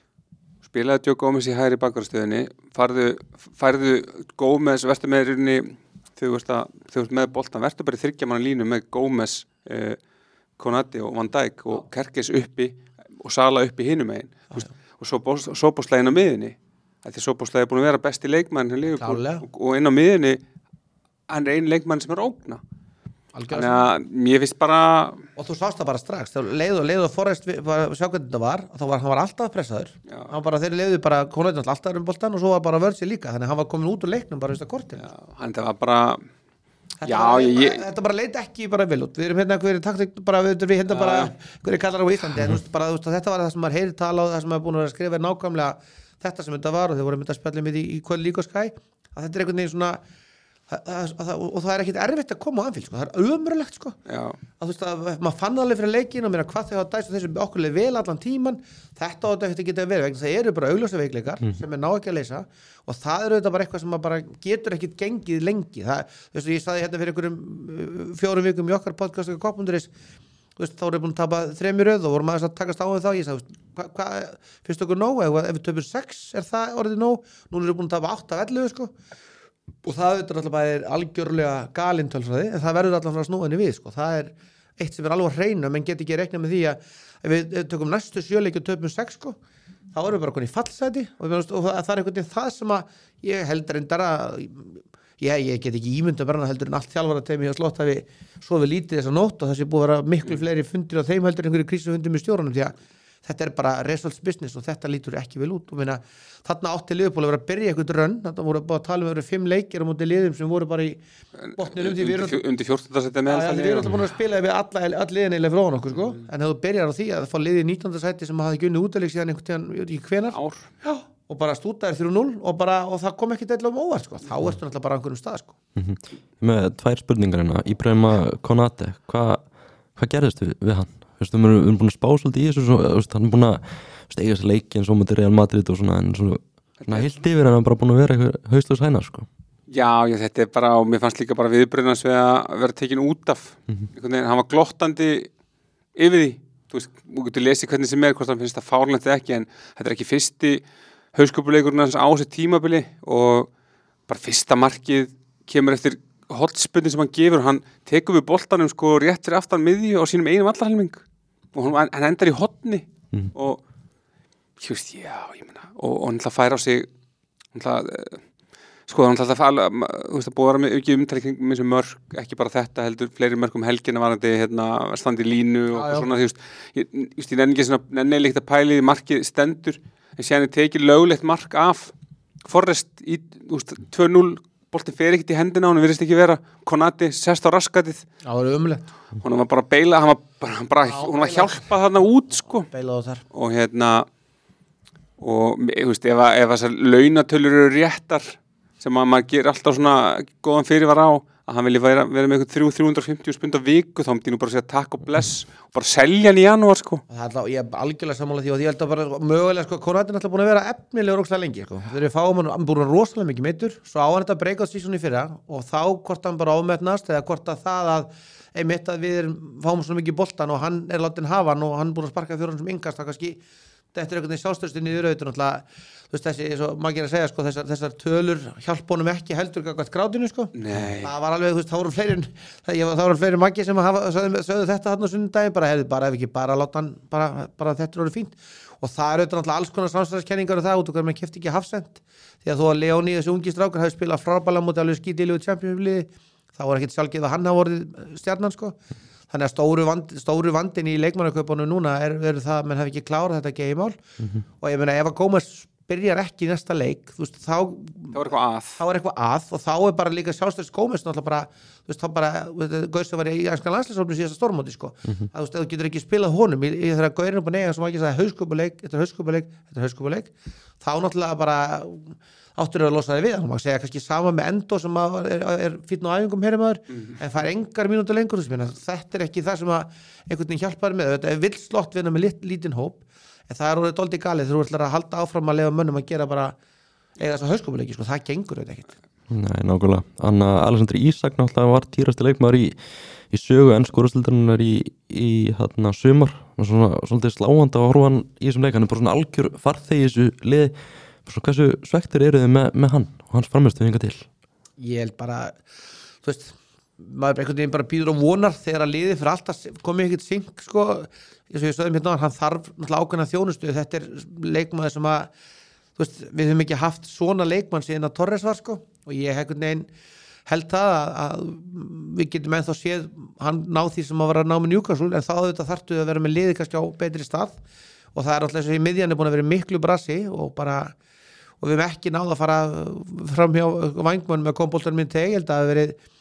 B: spilaði Joe Gómez í hægri bakvarðstöðinni farðu, færðu Gómez verður með rauninni þegar þú ert með boltan, verður bara í þriggja manna línu með Gómez, eh, Konate og Van Dijk og Kerkes uppi og Sala uppi hinum megin ah, og svo Sóbóslægin á miðinni því Sóbóslægin er búin að vera besti leikmann og, og inn á miðinni hann er einn leikmann sem er ógna þannig að mér finnst bara
C: og þú sást það bara strax leið og leið og Forrest sjá hvernig þetta var þá var hann var alltaf pressaður hann bara þeir leiðu bara Konate alltaf um boltan og svo var bara Vörsi líka þannig að hann var komin út úr leiknum bara fyrsta kortin
B: já, hann það var bara
C: þetta, já, bara, ég, bara, þetta bara leit ekki bara vel út við erum hérna hverju taktik bara við við hérna bara hverju kallar á Íslandi en mm. bara, veist, þetta var það sem maður heyri tala og það sem maður búin að skrifa nákvæmlega þetta sem þetta var og þeir voru myndið að spjalla með í, í kvöld líka skæ að þetta er einhvern veginn svona það, það, það, og það er ekkit erfitt að koma á Anfield sko. Það er ömurlegt sko. að, þú veist að maður fann alveg fyrir leikin og mér að hvað þau hafa dæst og þessu okkurlega vel allan tíman þetta á þetta geta verið það eru bara augljósa veikleikar mm. sem er ná ekki að leysa og það eru þetta bara eitthvað sem maður bara getur ekkit gengið lengi það, þú veist, ég saði hérna fyrir einhverjum fjórum vikum í okkar podcast og kopp.is þú veist, þá erum við búin að tapa þremur röð og vorum aðeins að takast á við þá ég sagði, hvað hva, finnst okkur nóg ef, ef við töpum sex, er það orðið nóg núna erum við búin að tapa átta af ellefu sko og það auðvitað alltaf bara er algjörlega galinn tölfræði, en það verður alltaf að snúa henni við sko, það er eitt sem er alveg að hreina menn get ekki reikna með því að ef við, ef við tökum næstu sjöleiki og töpum sex sko þá erum við bara konið í fallsæti og, og það er einhvern veginn það sem að ég held reyndar að ég, ég get ekki ímynda bara heldur en allt þjálfara teimi hjá Slott hafi sofið lítið þessa nótt og þessi búið að vera miklu fleiri fundir á þeim heldur en einhverju krísufundir með stjórunum því að þetta er bara results business og þetta lítur ekki vel út og minna, þarna átti Liverpool að vera að byrja eitthvað rönn, þetta voru bara að tala um að vera fimm leikir á móti liðum sem voru bara í botninum
B: undir fjórtánda sæti með
C: við erum alltaf búin að spila við alla, all liðin eða frá okkur sko, mm. en ef þú byrjar á því að það fá liðið í nítjánda sæti sem hafði ekki unnið útileik síðan einhvern tíðan, ég veit ekki hvenar
B: ár
C: já, og bara stútaðir þrjú núll og, bara, og það kom ekki deila um óvart sko. þá ertu náttúrulega bara á einhverjum stað sko.
A: mm-hmm. Með tvær spurningar hérna Ibrahima Konate, hvað hva gerðist við, við hann? Við erum búin að spá svolítið í þessu svo, veist, hann er búin að eiga þessi leiki en svo mútið Real Madrid og svona en svona, svona heilt yfir hann er bara búin að vera eitthvað haustlaus hænar sko.
B: Já, já, þetta er bara og mér fannst líka bara viðbröðnans við að vera tekin út af mm-hmm. veginn, hann var glottandi yfir því þú veist, þú getur lesið hvernig sem er hvort hann finnst það fárlegt eða ekki en þetta er ekki fyrsti hauskupuleikurinn hans á þessi tímabili og bara fyrsta markið kemur eftir hotspinni sem hann gefur hann tekur við boltanum sko rétt fyrir aftan miðju á sínum einum vallarhelming og hann, hann endar í hotni mm. og just, já, ég meina og, og hann ætla að færa á sig hann ætla að sko hann ætla að færa þú veist að búið að vera með auki umtali með þessu mörg, ekki bara þetta heldur fleiri mörg um helgina varandi hérna standi línu og, ah, og svona þú veist ég, just, ég nenni ekki svona nennilegt að pæli markið stendur en séðan er tekið löglegt mark af Forrest í tvö núll bolti fer ekkert í hendina, hann virðist ekki vera Konati sest á raskatið
C: það var umlegt
B: hún var bara að beila hann var bara, bara, Já, hún var að hjálpa þarna út sko og hérna og ég veist ef, ef þessar launatölur eru réttar sem að maður gerir alltaf svona góðan fyrirvar á að hann vilji vera, vera með eitthvað þrjú hundruð fimmtíu spund á viku þá myndi nú bara að segja takk og bless og bara selja hann í janúar sko
C: það er alltaf, ég er algjörlega sammála því og ég held að bara mögulega sko, Konati er alltaf búin að vera efnilegur ókslega lengi sko, þegar við fáum hann, hann búin að rosalega mikið meittur, svo á hann þetta breakout season í fyrra og þá hvort hann bara ámetnast eða hvort að það að einmitt að við erum, fáum svona mikið boltan og hann er látin hafa hann og hann búin að sparka fjórun sem yngast, það kannski þetta er einhvern veginn sjálfstöðstinni í rautur náttúrulega, þú veist þessi, eins og maður gerir að segja sko, þessar, þessar tölur hjálpa honum ekki heldur gagnvart grátinu sko,
B: Nei.
C: það var alveg, þú veist, þá voru fleiri það, það voru fleiri maggi sem hafa, sögðu, sögðu þetta þarna á sunnudaginn, bara hefði bara ef ekki bara láta hann, bara, bara þetta er orðið fínt og það er auðvitað náttúrulega alls konar samstæðiskenningar og það út og hvernig maður kefti ekki hafsend því að þó að Leoni þessi ungi strákar hafi spilað frábæla móti alveg skítilegu Champions-liði þá var ekkert sjálfgeð að hann hafa orðið stjarnan sko. Þannig að stóru, vand, stóru vandin í leikmannakaupunum núna er, er það að menn hafi ekki klárað þetta geimál mm-hmm. og ég meina ef að Gómez byrjar ekki í næsta leik þú veist, þá,
B: þá er eitthvað að
C: þá er eitthvað að og þá er bara líka sjálfstæðis Gómez náttúrulega bara, þú veist, þá bara Gauðs að vera í ænskan landsliðshópnum síðasta stórmóti sko. mm-hmm. að þú veist, ef þú getur ekki spilað honum í, í þegar Gauðurinn upp og nega sem ekki sagði hauskupuleik, þetta er hauskupuleik, þetta er hauskupuleik þá náttúrulega bara áttur að losa þig við, þannig að segja kannski sama með Endo sem er, er fínn á æfingum hér maður, mm-hmm. en fær engar mínútur lengur þetta er ekki það sem að einhvern veginn hjálpar með, þetta er vill slott vinna með lit, lítinn hóp, en það er orðið dálítið galið þegar þú ætlar að halda áfram að lefa mönnum að gera bara eiga þess að hauskupuleiki, sko, það gengur þetta ekkert.
A: Nei, nákvæmlega. Anna Alexander Isak náttúrulega var týrasti leikmaður í, í sögu ensku úrvalsdeildarinnar í, í hérna sumar, og svona svolítið sláandi að horfa hann í þessum leik, hann er bara svona algjör farþegi í þessu liði. Svo hversu svektur eru þið með, með hann og hans frammestu hinga til?
C: Ég held bara, þú veist, maður einhvern veginn bara býður og vonar þegar að liði fyrir alltaf komið ekkert synk, sko, eins og ég stöðum hérna, hann þarf náttúrulega ákveðna þjónustu, þetta er leikmaður sem að, þú veist, við höfum ekki haft svona leikmann síðan að Torres var, sko, og ég einhvern veginn held það að, að við getum ennþá séð hann ná því sem að vera að ná með Newcastle, en þá þetta þarftu að vera með liði kannski á betri stað og það er alltaf eins og í miðjan er búin að vera miklu brasi og bara og við hefum ekki náð að fara fram hjá vængmönnum með komboltanum minn teg, ég held að það hefur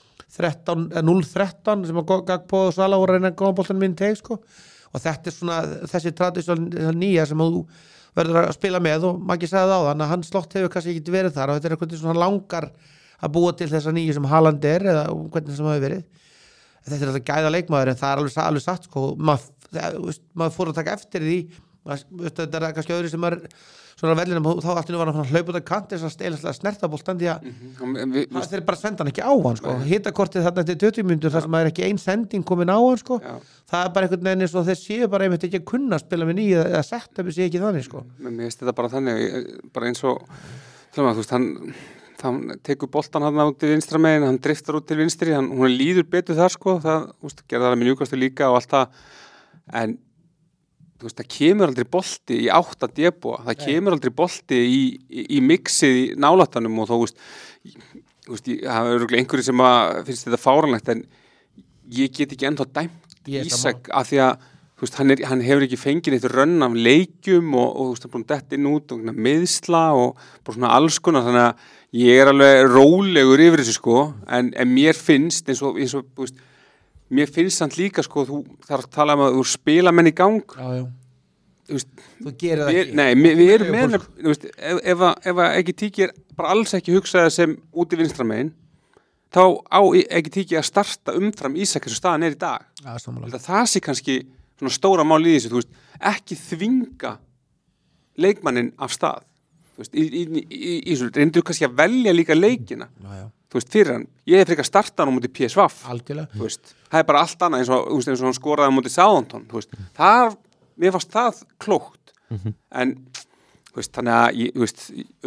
C: verið núll þrettán sem að Gagbo og Sala voru að reyna komboltanum minn teg, sko, og þetta er svona þessi tradisjál nýja sem þú verður að spila með og Maggi sagði á þann að hann slott hefur kannski ekki verið þar og þetta er eitthvað svona langar að búa til þessa nýju sem Haaland er eða hvernig sem hafi verið þetta er alltaf gæða leikmaður en það er alveg, alveg satt sko, maður mað fór að taka eftir því maður, þetta er kannski öðru sem maður svona vellinum, þá alltaf var hann að hlaupa út af kant þess að stela snertaboltan því að
B: mm-hmm.
C: það er bara að senda hann ekki á hann sko. Hitakortið þarna eftir tuttugu mínútur þar sem maður er ekki ein sending komin á hann sko. Það er bara einhvern veginn eins og þeir séu bara einmitt ekki að kunna að spila með nýja eða setja upp séu ekki þannig sko.
B: Mér veist þetta bara þannig bara eins og hljóma, þú veist, hann, hann tekur boltan hann út til vinstra megin, hann driftar út til vinstri hann, hún líður betur þar sko það, úst, gerði það með Newcastle líka og allt það en þú veist, það kemur aldrei bolti í átta debúa, það kemur aldrei bolti í, í, í mixið í nálatanum og þá, þú veist, það eru einhverju sem að finnst þetta fáranlegt en ég get ekki ennþá dæmt Ísak af því að, þú veist, hann, er, hann hefur ekki fengið eitt rönn af leikjum og, og þú veist, hann er búin dett inn út og meðsla og bara svona alls konar, þannig að ég er alveg rólegur yfir þessu sko, en, en mér finnst eins og, eins og, þú veist, mér finnst hann líka sko, þú þarf að tala um að þú spila menn í gang
C: já, já.
B: Þú, veist,
C: þú gerir það ekki
B: nei, við, við erum með þú veist, ef, ef, ef ekki tíkir bara alls ekki hugsaði sem út í vinstra megin þá á ekki tíkir að starta umfram Ísak eins og staðan er í dag
C: já,
B: það sé kannski svona stóra mál í þessu, þú veist, ekki þvinga leikmannin af stað þú veist, í, í, í, í þessu reyndur kannski að velja líka leikina
C: já, já.
B: Þú veist, fyrir hann, ég hef frekar startað hann á móti P S V
C: algjörlega
B: þú veist, það er bara allt annað eins og, eins og hann skoraði á móti Southampton þú veist, það, mér fannst það klókt
A: mm-hmm.
B: en þú veist, þannig að ég, þú veist,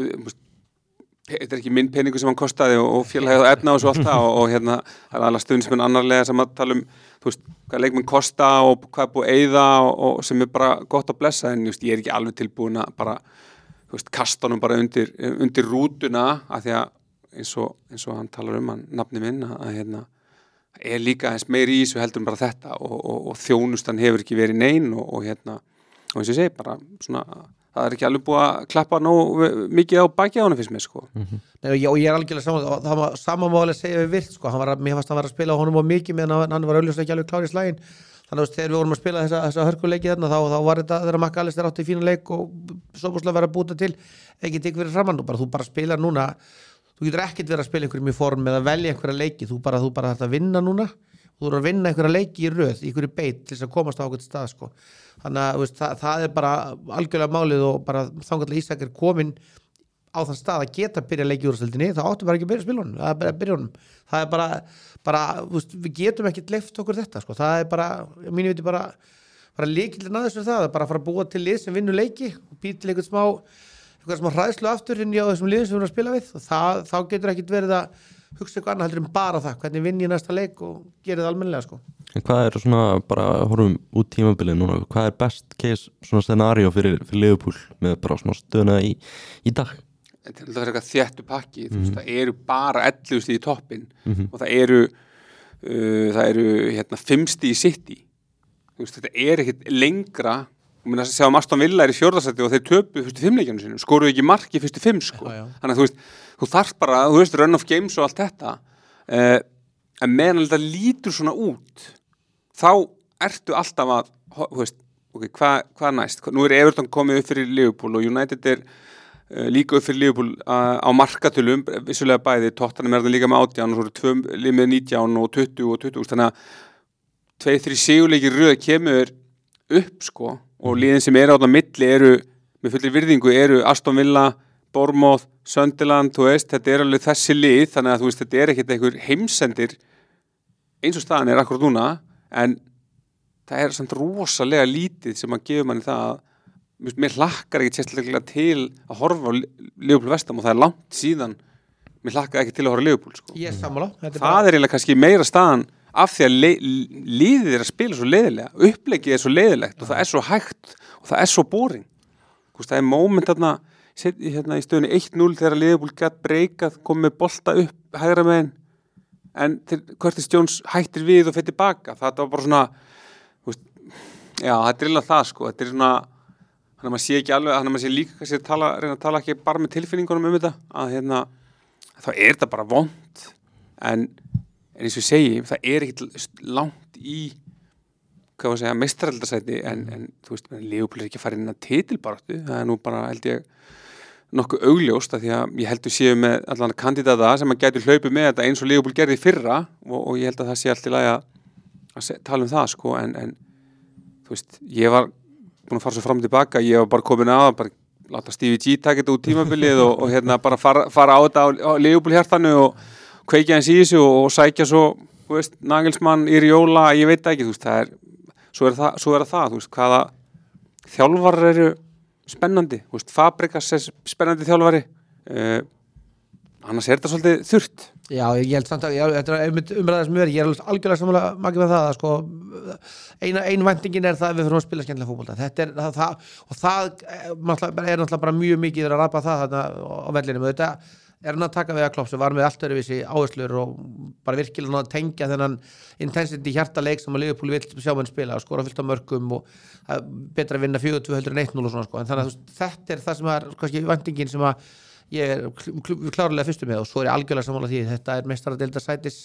B: þetta er ekki minn peningu sem hann kostaði og, og félagið og efna og svo allt það og, og hérna, það er alveg stund sem er annarlega sem að tala um, þú veist, hvað leikmenn kosta og hvað er búið að eyða og, og sem er bara gott að blessa en just, ég er ekki alveg tilbúin að bara, þú veist, kasta honum bara undir, undir rútuna af því að eins og, eins og hann talar um hann nafni minn að, að hérna er líka eins meiri í þessu heldur en bara þetta og, og, og þjónustan hefur ekki verið nein og, og hérna, og eins og ég segi bara svona, það er ekki alveg búið að klappa nóg mikið á baki á hann fyrst með sko
C: mm-hmm. Nei, og, ég, og ég er algjörlega saman það var samanmáli að segja við vilt sko hann var að, mér fannst hann var að spila á honum og mikið meðan hann var auðvitað ekki alveg klár í slægin þannig að þegar við vorum að spila þessa, þessa hörkuleiki þarna þá, þá var þetta þegar McAllister átti fína leik og svo búslega verið að búta til ekki tek verið framann og bara þú bara spilar núna þú getur ekkert verið að spila einhverjum í form eða velja einhverja leiki, þú bara, þú bara þarft að vinna núna þú þarf að vinna einhverja leiki í röð í einhverju beit til þess að komast á okkur stað sko. Þannig að veist, það, það er bara algjörlega málið og bara þangað til Ísak er komin á þann stað að geta að byrja leiki í úrstildinni, þá áttu bara ekki að byrja spila honum, það er bara að byrja honum það er bara, bara veist, við getum ekkert leyft okkur þetta sko. Það er bara, mínu viti bara, bara líkildin aðeins fyrir það, bara að fara að búa til lið sem vinnur leiki og býr til einhvern smá eitthvað smá hræðslu aftur inn í á þessum liðum sem við erum að spila við og það, þá getur ekkert verið að hugsa eitthvað annað heldur en bara það hvernig vinn ég næsta leik og gerir það almennilega sko.
A: En hvað er svona, bara horfum út tímabilið núna, hvað er best case svona scenario fyrir, fyrir Liverpool með bara svona stöðuna í, í dag?
B: Þetta er alltaf eitthvað þéttu pakki mm-hmm. þú veist, það eru bara ellefu stig í toppin
A: mm-hmm.
B: og það eru uh, það eru hérna fimm stig í City þú veist, þetta er ekkert lengra og mér að sjá um Aston Villa er í fjórðasæti og þeir töpu fyrstu fimmleikjunum sínum, skoruðu ekki mark í fyrstu fimm sko,
C: já, já.
B: Þannig að þú veist þú þarf bara, þú veist, run of games og allt þetta uh, en meðan þetta lítur svona út þá ertu alltaf að þú veist, ok, hvað hva næst nú er Everton komið upp fyrir Liverpool og United er uh, líka upp fyrir Liverpool uh, á markatölum, vissulega bæði Tottenham er það líka með átján og svo eru tvö lið með nítján og tuttugu og tuttugu þannig að tvei, þrír sigurleikir röð kemur upp sko og liðin sem eru á það milli eru með fullir virðingu eru Aston Villa, Bournemouth, Sunderland, þú veist, þetta er alveg þessi lið, þannig að þú veist, þetta er ekkert einhver heimsendir eins og staðan er akkurat núna, en það er samt rosalega lítið sem að gefa manni það að mér hlakkar ekki sérstaklega til að horfa á Liverpool Vestam og það er langt síðan mér hlakkar ekki til að horfa á Liverpool sko.
C: Ég er sammála.
B: Það bara... er eiginlega kannski meira staðan af því að liðið er að spila svo leiðilega, upplegið er svo leiðilegt og það er svo hægt og það er svo boring. Það er moment þarna hérna í stöðunni eitt núll þegar Liverpool gætt breykað, komið með bolta upp hægra megin en Curtis Jones hættir við og fer tilbaka. Það var bara svona veist, já, það er illa það sko, þetta er svona þannig að maður sé ekki alveg, þannig að maður sé líka kannski að tala, reyna að tala ekki bara með tilfinningunum um þetta að hérna, þá er þetta bara vont en, en eins og ég segi, það er ekkit langt í hvað var að segja, meistaraldasæti en, en þú veist, Liverpool er ekki að fara inn að titilbaráttu, það er nú bara held ég nokkuð augljóst að því að ég heldur séu með allan kandidata sem að gæti hlaupið með þetta eins og Liverpool gerði í fyrra og, og ég held að það sé allt í lagi að, að tala um það sko en, en þú veist, ég var búin að fara svo fram og tilbaka, ég var bara komin að bara láta Stevie G taka þetta út tímabilið og, og hérna bara fara, fara á þetta á, á Liverpool hjartanu og kveikja hans í þessu og, og sækja svo, þú veist, Nagelsmann, Iriola, ég veit ekki, þú veist, það er svo er það, svo er það, þú veist, hvaða þjálfarar eru spennandi, þú veist, Fabregas er spennandi þjálfari uh, annars er þetta svolítið þurrt.
C: Já, ég held samt að já, þetta er umræðið sem verið, ég er algjörlega samanlega makið með það að sko eina, einu væntingin er það að við þurfum að spila skemmtilega fótbolta, þetta er það, það og það er náttúrulega bara mjög mikið að rapa það þarna á vellinum og þetta er hann að taka við að Klopp sem var með allt öðruvísi áherslur og bara virkilega að tengja þennan intensity hjartaleik sem að Liverpool vill sjá menn spila og skora fullt af mörkum og betra að vinna fjögur tvö heldur en eitt núll og svona sko en þannig að þetta er það sem er kannski væntingin sem að ég er klárlega fyrstum með og svo er ég algjörlega sammála því þetta er meistaradeildar sætis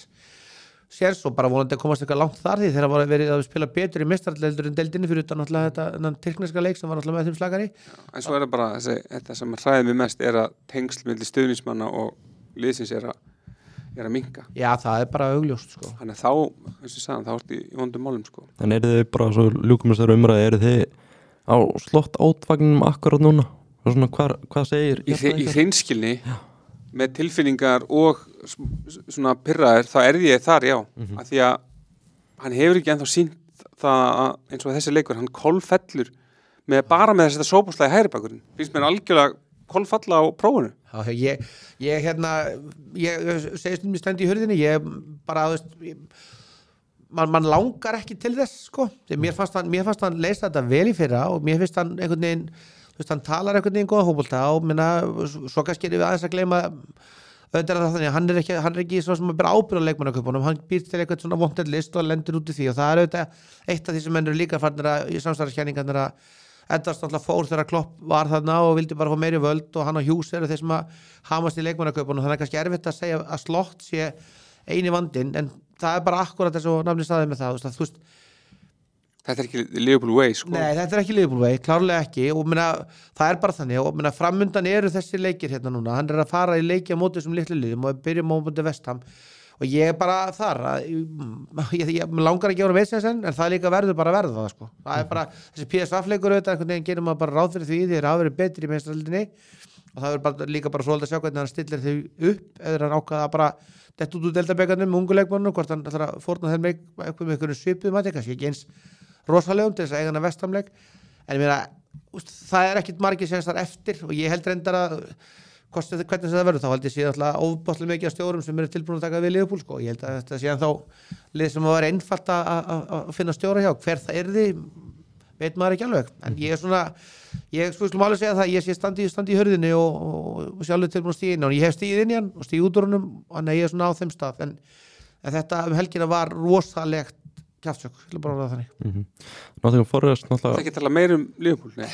C: sérs og bara vonandi að komast eitthvað langt þar því þegar var verið að spila betur í meistaradeildur en deildinni fyrir utan náttúrulega þetta tyrkneska leik sem var náttúrulega með þeim slagari.
B: En svo er það bara þessi, þetta sem hræðir mig mest er að tengsl milli stuðningsmanna og liðsins er að, er að minnka.
C: Já, það er bara augljóst sko.
B: Þannig að þá, eins og sagðan, þá ertu í vondum málum sko.
A: En eru þið bara svo ljúkum þessari umræði, eru þið á slott átvagnum akkurat núna? Og svona hvar, hvað segir?
B: Í, í hreinskilni með tilfinningar og svona pirraðir, þá er ég þar, já mm-hmm. af því að hann hefur ekki ennþá sýnt það að, eins og þessi leikur, hann kolfellur með, bara með þetta sóbúslega hægri bakurinn, finnst mér algjörlega kolfalla á prófunu.
C: Já, ég, ég hérna ég segist um í stendi í hurðinni, ég bara, þú veist man, man langar ekki til þess, sko þegar mér fannst hann, mér fannst hann leysa þetta vel í fyrra og mér finnst hann einhvern veginn þú veist, hann talar einhvern veginn góða fótbolta og minna, svo kannski erum við aðeins að gleyma auðvitað er það þannig, hann er ekki, hann er ekki svo sem að bera ábyrgð á leikmannaköpunum, hann býr til eitthvað svona vondt list og lendur út í því og það er auðvitað eitt af því sem menn eru líka farnir að í samstarfskenningarnir að endast náttúrulega fór þegar Klopp var þarna og vildi bara fá meiri völd og hann og Hughes eru þeir sem að hamast í leikmannaköpunum, þannig er kannski erfitt að segja að Slott sé eini vandinn en það er bara akkurat þess að nafni staðið með það, þú veist,
B: Þetta er ekki Liverpool way, sko.
C: Nei, þetta er ekki Liverpool way, klárlega ekki og minna, það er bara þannig og minna, framundan eru þessi leikir hérna núna, hann er að fara í leiki á móti þessum litlu liðum og byrjum á móti West Ham og ég er bara þar að, ég, ég, ég langar ekki að vera veisinsen en það líka verður bara að verða það sko. Það er bara, þessi P S V-leikur auðvitað, einhvern veginn gerum maður bara ráð fyrir því því þeir hafa verið betri í meistardeildinni og það verður bara, líka bara svolítið að sjá hvernig hann stillir þau upp eða hann ákvaða bara dett út úr deildabikarnum með ungu leikmannum, hvort hann ætlar að fórna þeim með einhverjum svipuðum að kannski ekki eins rosalegum til þess að eiga hana vestamleik en ég meina, það er ekkit margir sem þar eftir og ég held reyndar að kosti, hvernig það verður, þá held ég sé alltaf óbáslega mikið af stjórum sem eru tilbúin að taka við Liverpool sko. Ég held að þetta sé ennþá lið sem að vera einfalt að finna stjóra hjá hver það yrði, veit maður ekki alveg en ég er svona, ég sko slum alveg segja það ég sé standi, standi í hörðinni og, og, og sjálfur tilbúin að stíða inn og ég hef stíðið inn í hann og stíð út úr honum og hann er ég svona á þeim stað en, en þetta um helgina var rosalegt kjaftsök, ég vil bara orða þannig
A: mm-hmm. Nottingham Forest náttúrulega
B: Það er ekki að tala meir um Liverpool, nei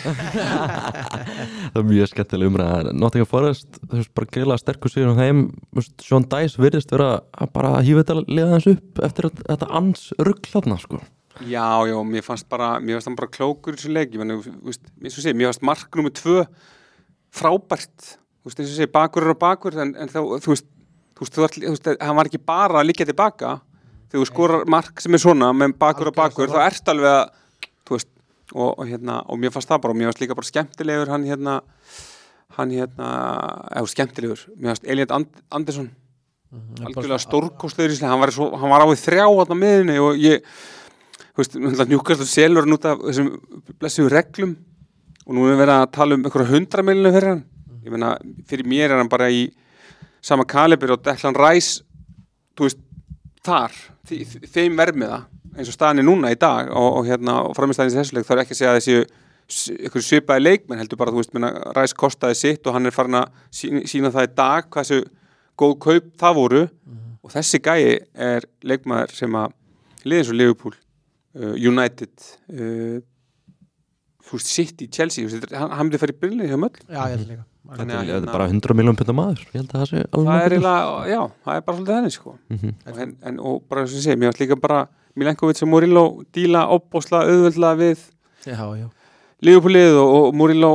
A: Það er mjög skemmtileg umræða Nottingham Forest, þú veist, bara greiðlega sterkur sigur á þeim, Sean Dyche virðist vera að bara hífa þetta liða þess upp eftir þetta ans rugl þarna, sko
B: Já, já, mér fannst bara mér fannst hann bara klókur í þessu leik ég menn, þú veist, eins og sé, mér fannst mark númer tvö frábært, þú veist, eins og sé, bakur og bakur, en, en þá, þú veist þú veist, þú veist, þú veist, hann var ekki bara að liggja tilbaka þegar þú skorar mark sem er svona með bakur og bakur, þá ert alveg að þú veist, og, og hérna og mér fannst það bara, og mér fannst líka bara skemmtilegur hann hérna, hann hérna eða skemmtilegur, mér fannst Elliot And- Anderson mm-hmm. algjörlega stórkostlegur í sig, hann var svo, hann var á við þrjá þarna miðinni og ég þú veist, Newcastle selur hann út af þessum blessuðu reglum og nú er við verið að tala um einhverja hundra miljónir fyrir hann, ég meina, fyrir mér er hann bara í sama kalibri og Declan Rice, þú veist þar, þeim vermiða eins og staðan er núna í dag og, og hérna og framistæðins þessu leik, þá er ekki að segja að þessi einhverju svipaði leikmenn heldur bara, þú veist, minna, Ræs kostaði sitt og hann er farin að sína, sína það í dag hvað þessu góð kaup það voru mm-hmm. og þessi gæi er leikmaður sem að liði eins og Liverpool, uh, United uh, þú veist, City, Chelsea, þú veist, hann, hann myndi að fara í byrjunni hjá möll.
C: Já, ég held líka
A: Þetta er hérna, bara hundrað milljón punda maður ég held að það sé alveg
B: það er eiginlega, já, það er bara svolítið henni sko. mm-hmm. en, en, og bara sem ég segi, mér varst líka bara Milenkovic og Murillo díla opbóðslega auðveldlega við
C: já, já.
B: Liverpoolið og, og Murillo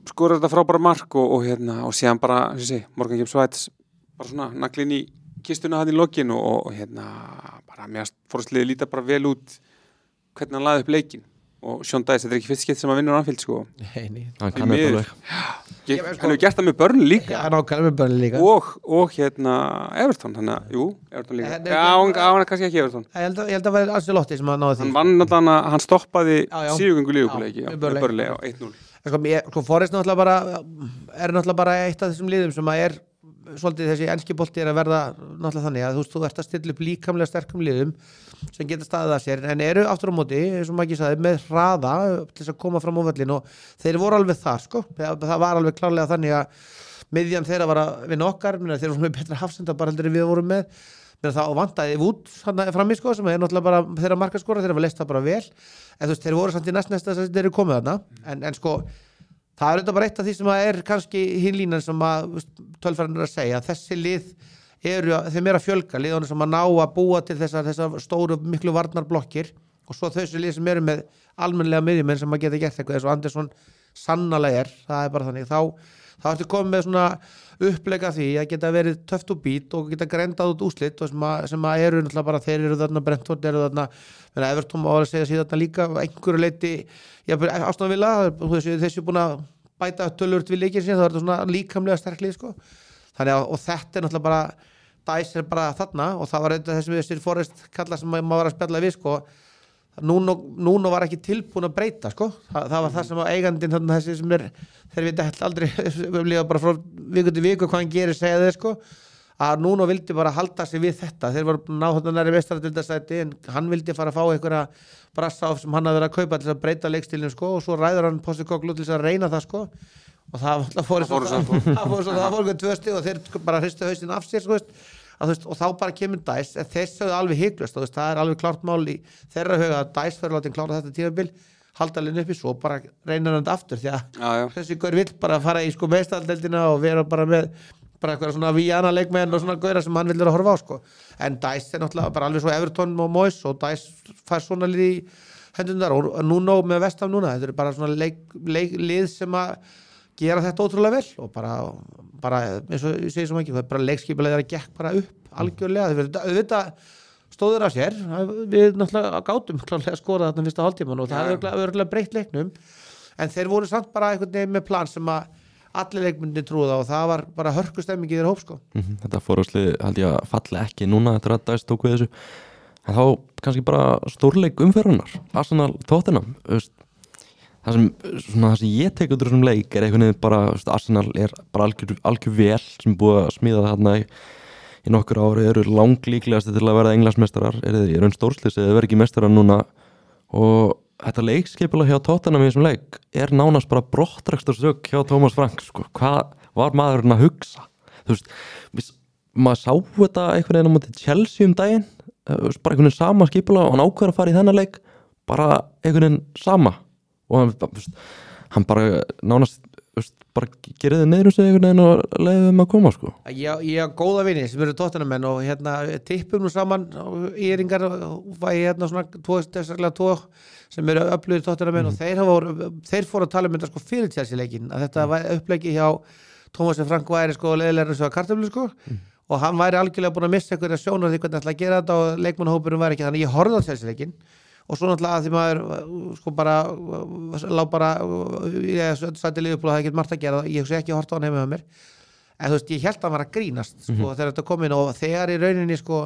B: skorar þetta frábæra mark og, og hérna, og síðan bara, sem sé, Morgan Gibbs White bara svona naglinn í kistuna hann í lokin og, og, og hérna bara mér fórstliði líta bara vel út hvernig hann laði upp leikinn og Sean Dyche, þetta er ekki fyrst skipt sem að vinna á Anfield sko.
C: Nei, nei.
A: Hann kann þetta alveg.
B: Ég, hann hefur gert það með Burnley líka.
C: Já, hann ákvæmlega með Burnley líka.
B: Og, og hérna Everton, þannig að, jú, Everton líka.
C: Nei,
B: Já, hann er kannski ekki Everton.
C: Ég held að, ég held að vera Ancelotti sem að náði því.
B: Hann vann náttúrulega, hann stoppaði
C: Já, já.
B: síðugöngu lífugleiki,
C: Já,
B: já,
C: Burnley.
B: með Burnley, já, eitt núll.
C: Sko, ég- sko Forrest náttúrulega bara er náttúrulega bara eitt af þessum liðum sem að er svolítið þessi enski bolti er að verða náttúrulega þannig að þú veist, þú ert að stilla upp líkamlega sterkum liðum sem geta staðið að sér en eru aftur á móti, eins og maður sagði, með hraða til þess að koma fram á völlin og þeir voru alveg þar, sko, það það var alveg klárlega þannig að miðjan þeirra var að vinna okkar, minna, þeir voru með betra hafsenda bara heldur en við vorum með, minna, það vantaði út frammi, sko, sem er náttúrulega bara þeirra markaskora, þeirra var leist það bara vel en þú veist, þeir voru samt í næst næsta sem þeir eru komið þarna en, en sko það er auðvitað bara eitt af því sem að er kannski hinn línan sem að tölfræðin er að segja þessi lið eru, þeim er að fjölga liðunum sem að ná að búa til þessar, þessar stóru miklu varnarblokkir og svo þessi lið sem eru með almennlega miðjumenn sem að geta gert eitthvað eins og Andersson sannarlega er, það er bara þannig þá, þá ertu komið með svona upplega því að geta verið töft og bít og geta grendað út úslit og sem að, sem að eru náttúrulega bara þeir eru þarna Brentford eru þarna, menna Everton á að segja síðan líka einhverju leiti, já, Aston Villa þessi, þessi búin að bæta tölvört við leikinn síðan, það er svona líkamlega sterklið sko, þannig að og þetta er náttúrulega bara Dyche er bara þarna og það var eitthvað þessum þessir Forrest kalla sem maður var að spjalla við sko Núno, Núno var ekki tilbúin að breyta sko. Þa, það var það sem eigandinn þarna þessi sem er, þeir veit aldrei við líka bara frá viku til viku hvað hann gerir segja þeir sko, að Núno vildi bara halda sig við þetta, þeir voru ná þarna næri meistaradildasæti en hann vildi fara að fá einhverja brassa á sem hann hafði verið að kaupa til þess að breyta leikstílinn sko og svo ræður hann Postecoglou til þess að reyna það sko og það, það fór svo það fór svo það fór eitthvað tvö stig og þeir bara hristu hausinn af sér sko, veist, að, veist, og þá bara kemur Dyche en þeir sögðu alveg hygglust og það er alveg klárt mál í þeirra huga að Dyche fyrir látin klára þetta tímabil halda alveg upp í svo bara reyna hann aftur því að
B: Já, já.
C: þessi gaur vill bara fara í sko meistardeildina og vera bara með bara eitthvað svona Víana leikmenn og svona gauðra sem hann vil vera að horfa á sko en Dyche er náttúrulega bara alveg svo Everton og Moyes og Dyche fær svona lið í hendundar og Núno með Vestham núna þetta er bara svona leik, leik, lið sem að gera þetta ótrúlega vel og bara, bara eins og ég segi svo mikið það er bara leikskipulega þeirra gekk bara upp algjörlega, þau auðvitað stóður af sér við náttúrulega gátum klárlega að skora þarna fyrsta hálftíman og það hefur örgulega breytt leiknum en þeir voru samt bara einhvern veginn með plan sem að allir leikmyndi trúða og það var bara hörkustemmingi í þeirra hóp sko.
A: Mm-hmm. Þetta fórhásli held ég að falla ekki núna eftir að Dyche tók við þessu en þá kannski bara stórleik umferðunar Arsenal Tottenham veist, það sem, svona, það sem ég tek út úr þessum leik er einhvern veginn bara veist, Arsenal er bara algjör, algjör vel sem búið að smíða þarna í, í nokkur ári eru langlíklegasti til að verða englandsmeistarar er þeir í raun stórslis eða verið ekki meistarar núna og þetta leikskipula hjá Tottenham í þessum leik er nánast bara brottrækstarsök hjá Thomas Frank sko. Hvað var maðurinn að hugsa þú veist, við, maður sá þetta einhvern veginn á móti Chelsea um daginn veist, bara einhvern veginn sama skipula og hann ákveður að fara í þennan leik bara einhvern veginn sama og hann, veist, hann bara nánast veist, bara gerði þið neyður um sig einhvern veginn og leiði þeim að koma sko.
C: Ég, ég hafa góða vini sem eru Tottenham-menn og hérna tippum nú saman íringar og var ég hérna svona tvo, tvo sem eru öflugir Tottenham-menn mm. og þeir, hafa, þeir fóru að tala um þetta sko fyrir Chelsea-leikin að þetta var uppleggi hjá Thomas Frank væri sko leiðilegur svo að kartöflu sko mm. og hann væri algjörlega búin að missa einhverja sjónar því hvernig hann ætla að gera þetta og leikmannahópurum væri ekki þannig ég horfði á Chelsea-leikin og svo náttúrulega að því maður sko bara lá bara ég sætti Liverpool að það ekki margt að gera ég hugsa ekki að horta á hann heima með mér en þú veist ég held að hann var að grínast sko mm-hmm. þegar þetta kom inn og þegar í rauninni sko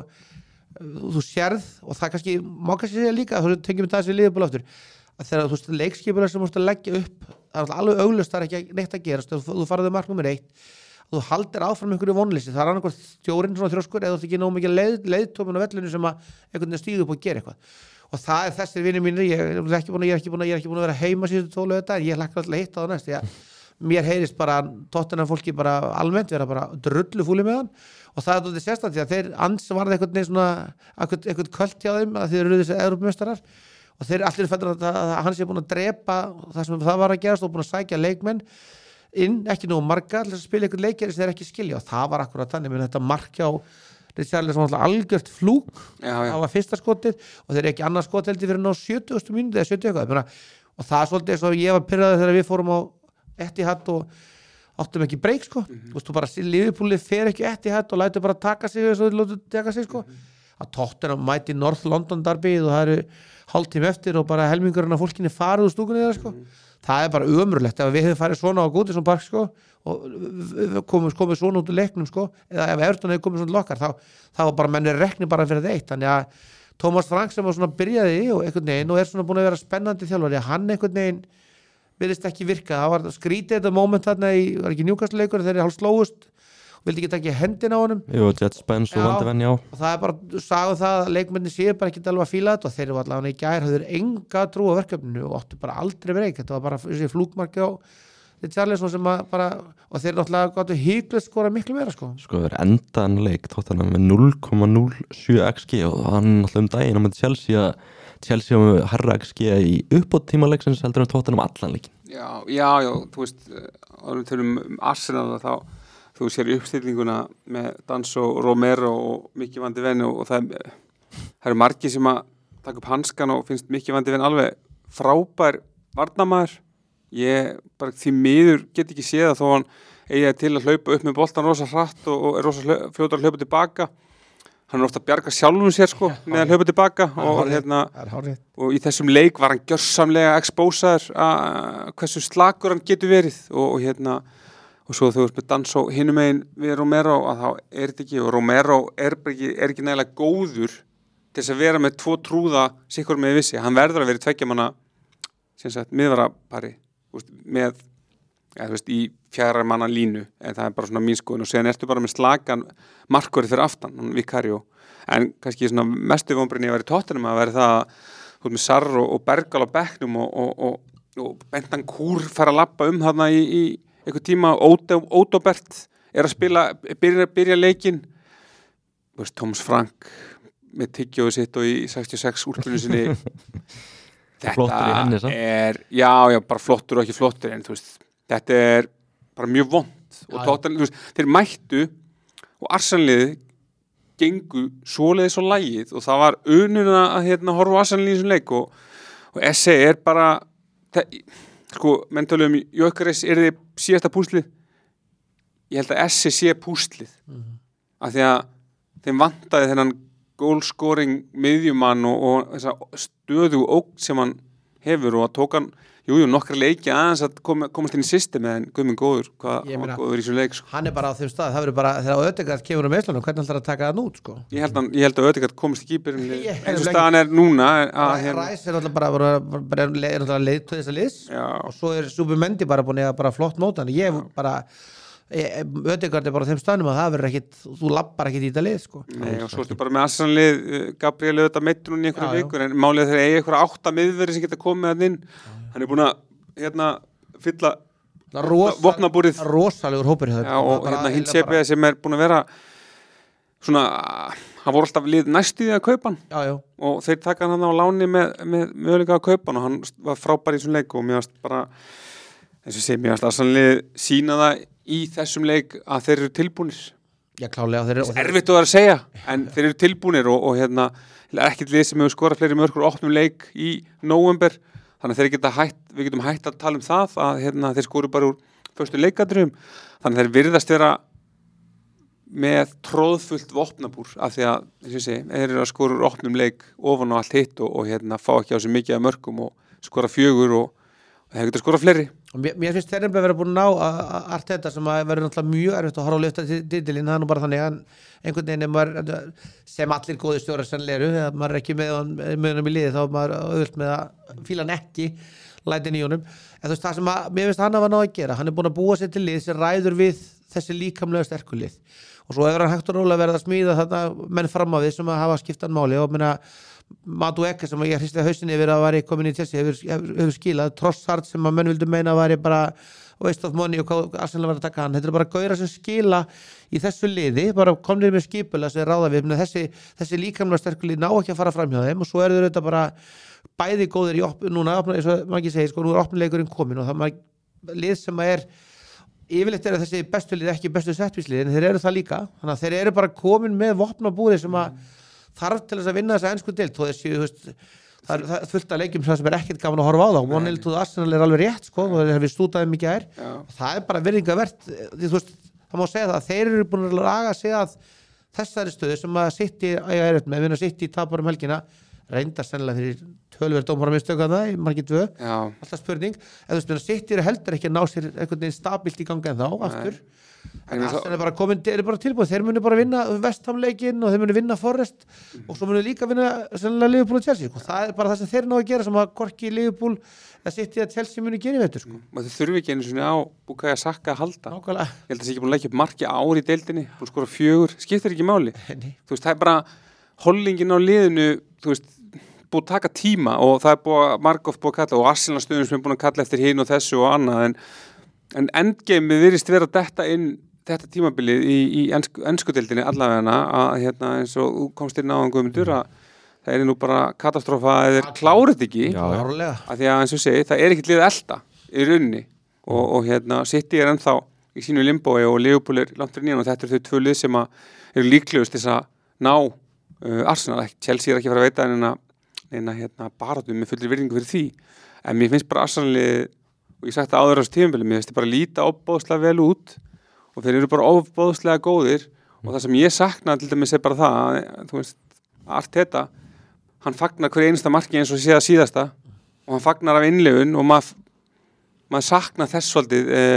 C: þú sérð og það kannski má kannski segja líka þú tengjum við það sem Liverpool aftur að þegar þú veist leikskipulega sem þú múst að leggja upp það er alveg augljóst það er ekki neitt að gerast þú, þú farðu mark nummer eitt þú haldir áfram einhverju vonleysi það er annarkvæmt stjórinn svona þrjóskur eða þú ert ekki nóg mikið leið, leiðtómin á vellinu sem að einhvern veginn stíðu upp og gera eitthvað og það er þessir vinir mínir ég er ekki búin að, ég er ekki búin að, ég er ekki búin að vera heima síðustu tólf lögadagar, ég hlakkar alltaf að hitta það næst ég, mér heyrist bara Tottenham fólki bara almennt vera bara drullu fúli með hann og það er þetta sérstætt því að þeir ans varði einhvern veginn svona eitthvað, eitthvað kvöld hjá þeim að þeir eru þessi Evrópumeistarar og þeir allir fættur að, að hann sé búin að drepa það sem það var að gerast og búin að sækja leikmenn inn, ekki nú marga til að spila einhvern leikir sem þeir ekki skilja og það var akkurat þannig með þetta mark hjá Richarlison var algjört flúk það var fyrsta skotið og þeir eru ekki annað skot heldur fyrir ná sjötugustu mínútu eða sjötíu eitthvað og það er svolítið eins og ég var pirraður þegar við fórum á Etihad og áttum ekki breyk sko mm-hmm. þú veist, þú bara Liverpoolið fer ekki Etihad og lætur bara taka sig eins og þú lætur taka sig sko mm-hmm. að Tottenham mæti North London derbyð og það eru hálftíma eftir og bara helmingurinn af fólkinni farið úr stúkunni þeirra sko mm-hmm. það er bara ömurlegt ef við hefum farið svona á Goodison Park sko og komum, komum svona út úr leiknum sko eða ef Everton hefur komið svona lokkar þá, þá var bara mennir rekni bara fyrir þetta eitt þannig að Thomas Frank sem var svona byrjaði og einhvern veginn og er svona búin að vera spennandi þjálfari hann einhvern veginn virðist ekki virka það var skrítið þetta moment þarna í var ekki Newcastle leikur þegar þeir hálf slóust og vildi ekki taka hendin á honum
A: Jú, Jet Spence og Van de Ven, já
C: og það er bara sagði það að leikmenni séu bara ekki alveg að fíla þetta og þeir eru allavega í gær hafður enga trú á verkefninu og áttu bara aldrei breyk þetta var bara þessi flúkmarki á þetta Charleston sem að bara og þeir náttúrulega gáttu híklust skora miklu meira sko
A: sko þeir endaðan leik tóttan með núll komma núll sjö x g og hann náttúrulega um daginn á með Chelsea að Chelsea á með herra x g í uppbót tíma leiksins heldur um tóttan um allan leikin
B: Já, já, já, þú veist árum tölum um Arsenal þá þú sér uppstillinguna með Danso, Romero og Mikki Van de Ven og það, það eru margir sem að taka upp hanskan og finnst Mikki Van de Ven alveg frábær varnarmaður ég bara því miður get ekki séð að þó hann eigi til að hlaupa upp með boltan rosa hratt og, og er rosa fljótur að hlaupa tilbaka hann er ofta að bjarga sjálfum sér sko með að hlaupa tilbaka og, hérna, og í þessum leik var hann gjörsamlega expósaður að hversu slakur hann getur verið og, og hérna og svo þú veist með Danso hinum megin við Romero að þá er þetta ekki og Romero er ekki, er ekki nægilega góður til þess að vera með tvo trúða sikkur með vissi, hann verður að vera tveggja manna sem sagt miðvarapari með ja, þú veist, í fjara manna línu en það er bara svona mín skoðun og séðan ertu bara með slagan markverði fyrir aftan hann Vicario, en kannski svona mestu vonbrýni að vera í Tottenham að vera það þú veist með Sarr og, og Bergal á bekknum og, og, og, og Bentancur fara að labba um þarna í, í einhver tíma Ódobert er að spila byrja, byrja leikinn þú veist, Thomas Frank með tyggjóðu sitt og í sextíu og sex úlpunni sinni þetta henni, er já, já, bara flottur og ekki flottur en þú veist, þetta er bara mjög vont og tóttan, þú veist, þeir mættu og Arsenalið gengu svoleiðis og lagið og það var ununa að hérna horfa á Arsenalið í þessum leik og, og S A er bara það, sko, menn tölum um Jökuris er þið síðasta púslið ég held að S A sé púslið mm-hmm. af því að þeim vantaði þennan goalscoring miðjumann og, og þessa stöðu ógn sem hann hefur og að tók hann, jú, jú, nokkra leiki aðeins að kom, komast inn í systemi en guðminn góður, hvað hann var góður í þessu leik sko.
C: Hann er bara á þeim stað, það verður bara þegar Ödegaard kemur um Íslanum, hvernig ætlar að taka það nút sko?
B: Ég held að, ég held að Ödegaard komast í kýpirinn eins og staðan er núna að,
C: hérna, Ræs er alltaf bara, bara, bara, bara leið til þess að liðs og svo er Subimendi bara búin að bara flott móta en ég bara Ödegaard er bara á þeim staðnum að það verður ekkit þú lappar ekkit í þetta lið sko.
B: Nei, og svo ertu bara með Arsenal-lið Gabriel auðvitað meittur hún í einhverju vikur en málið þeir eigi einhverja átta miðveri sem geta komið að inn hann er búin að hérna fylla vopnabúrið
C: rosalegur hópur
B: já, og hérna Hinsebbe sem er búin að vera svona hann voru alltaf lið næstuði að kaupa hann
C: já, já.
B: og þeir taka hann á láni með, með möguleika að kaupa hann og hann var frábær í þessum leik og mér varst bara eins og sé, mér varst Arsenal-lið sína það í þessum leik að þeir eru tilbúnir
C: já, klálega þeir eru
B: erfitt að vera að segja, en þeir eru tilbúnir og, og hérna, ekkert lið sem hefur skorað fleiri mörkur og opnum leik í nóvember, þannig að þeir geta hætt við getum hætt að tala um það að hérna, þeir skoru bara úr fyrstu leikadröfum þannig að þeir virðast vera með tróðfullt vopnabúr af því að, eins og ég segi, þeir eru að skora úr opnum leik ofan á allt hitt og, og hérna, fá ekki á sig mikið af mörkum og skora fjögur og, og þeir geta skora fleiri
C: og mér, mér finnst þeir nefnilega verið búin að ná allt þetta sem að verður náttúrulega mjög erfitt að horfa á lifta titilinn, það er nú bara þannig að einhvern veginn er maður sem allir góði stjórar sennilega eru, þegar maður er ekki með honum í liði þá er maður auðvitað með að fíla hann ekki lætin í honum en þú veist það sem að, mér finnst hann að var ná að gera hann er búin að búa sér til lið sem ræður við þessi líkamlega sterku lið og svo hefur hann hægt og rólega verið að smíða þarna menn fram á við sem að hafa skiptan máli og meina Matu Eke sem ég hristi hausinn yfir að væri komin í Chelsea hefur, hefur, hefur skilað Trossard sem að menn vildu meina að væri bara waste of money og hvað Arsenal var að taka hann þetta er bara gauðra sem skila í þessu liði bara komnir með skipula sem er ráða við þessi, þessi líkamlega sterku lið ná ekki að fara fram hjá þeim og svo eru þetta bara bæði góðir í opn núna eins og maður ekki segir sko nú er opnuleikurinn komin og það maður lið sem er yfirleitt er þessi bestu lið ekki bestu settvíslið en þeir eru það líka þannig að þeir eru bara komin með vopnabúri sem að þarf til þess að vinna þessa ensku deild þó þessi, þú veist, það er, það er fullt af leikjum sem er ekkert gaman að horfa á þá one nil to Arsenal er alveg rétt sko, og þeir við stútaði mikið ær það er bara virðingavert því þú veist, það má segja það, þeir eru búin að laga sig að þessari stöðu sem að City eiga erfitt með, við erum City tapar um helgina reynda sennilega fyrir tölverð dómara mistöku að það, margir tvö alltaf spurning, en þú veist, City eru heldur ekki að ná sér einhvern veginn stabilt í gangi en þá aftur, en Arsenal er bara komin er bara tilbúið, þeir munu bara vinna West Ham leikinn og þeir munu vinna Forest og svo munu líka vinna sennilega Liverpool og Chelsea og það er bara það sem þeir ná að gera sem að hvorki Liverpool að City að Chelsea munu gera í vetur sko.
B: og þau þurfi ekki einu svona á Bukayo Saka að halda
C: Nákvæmlega.
B: ég held að það sé ekki búin að leggja upp marki ár í deildinni búin að skora fjögur, skiptir ekki máli þú veist, það er bara hollingin á liðinu þú veist, búið að taka tíma og það er búið að margóft búið að kalla og Arsenal stöðum sem er búin að kalla eftir hinn og þessu og annað en, en endgameið virðist vera detta inn þetta tímabilið í, í ensku, enskudeildinni allavegana að hérna eins og þú komst inn á hann Guðmundur að það er nú bara katastrófa að þeir klárið ekki
C: Já,
B: að því að eins og segi það er ekkert lið elda í rauninni og, og hérna City er ennþá í sínu limbói og Liverpool er langt fyrir nýjan og þetta eru þau tvö lið sem að eru líklegust þess að ná uh, Arsenal, ekki, Chelsea er ekki að fara að veita en en að hérna baráttu með fullri virðingu fyrir því en mér finnst bara Arsenal og ég sagt það áður á þessu tímabili, mér finnst það bara líta ofbóðslega vel út og þeir eru bara ofbóðslega góðir og það sem ég sakna til dæmis er bara það að, þú veist, Arteta hann fagnar hverju einasta marki eins og sé að síðasta og hann fagnar af innlifun og maður mað saknar þess svolítið e,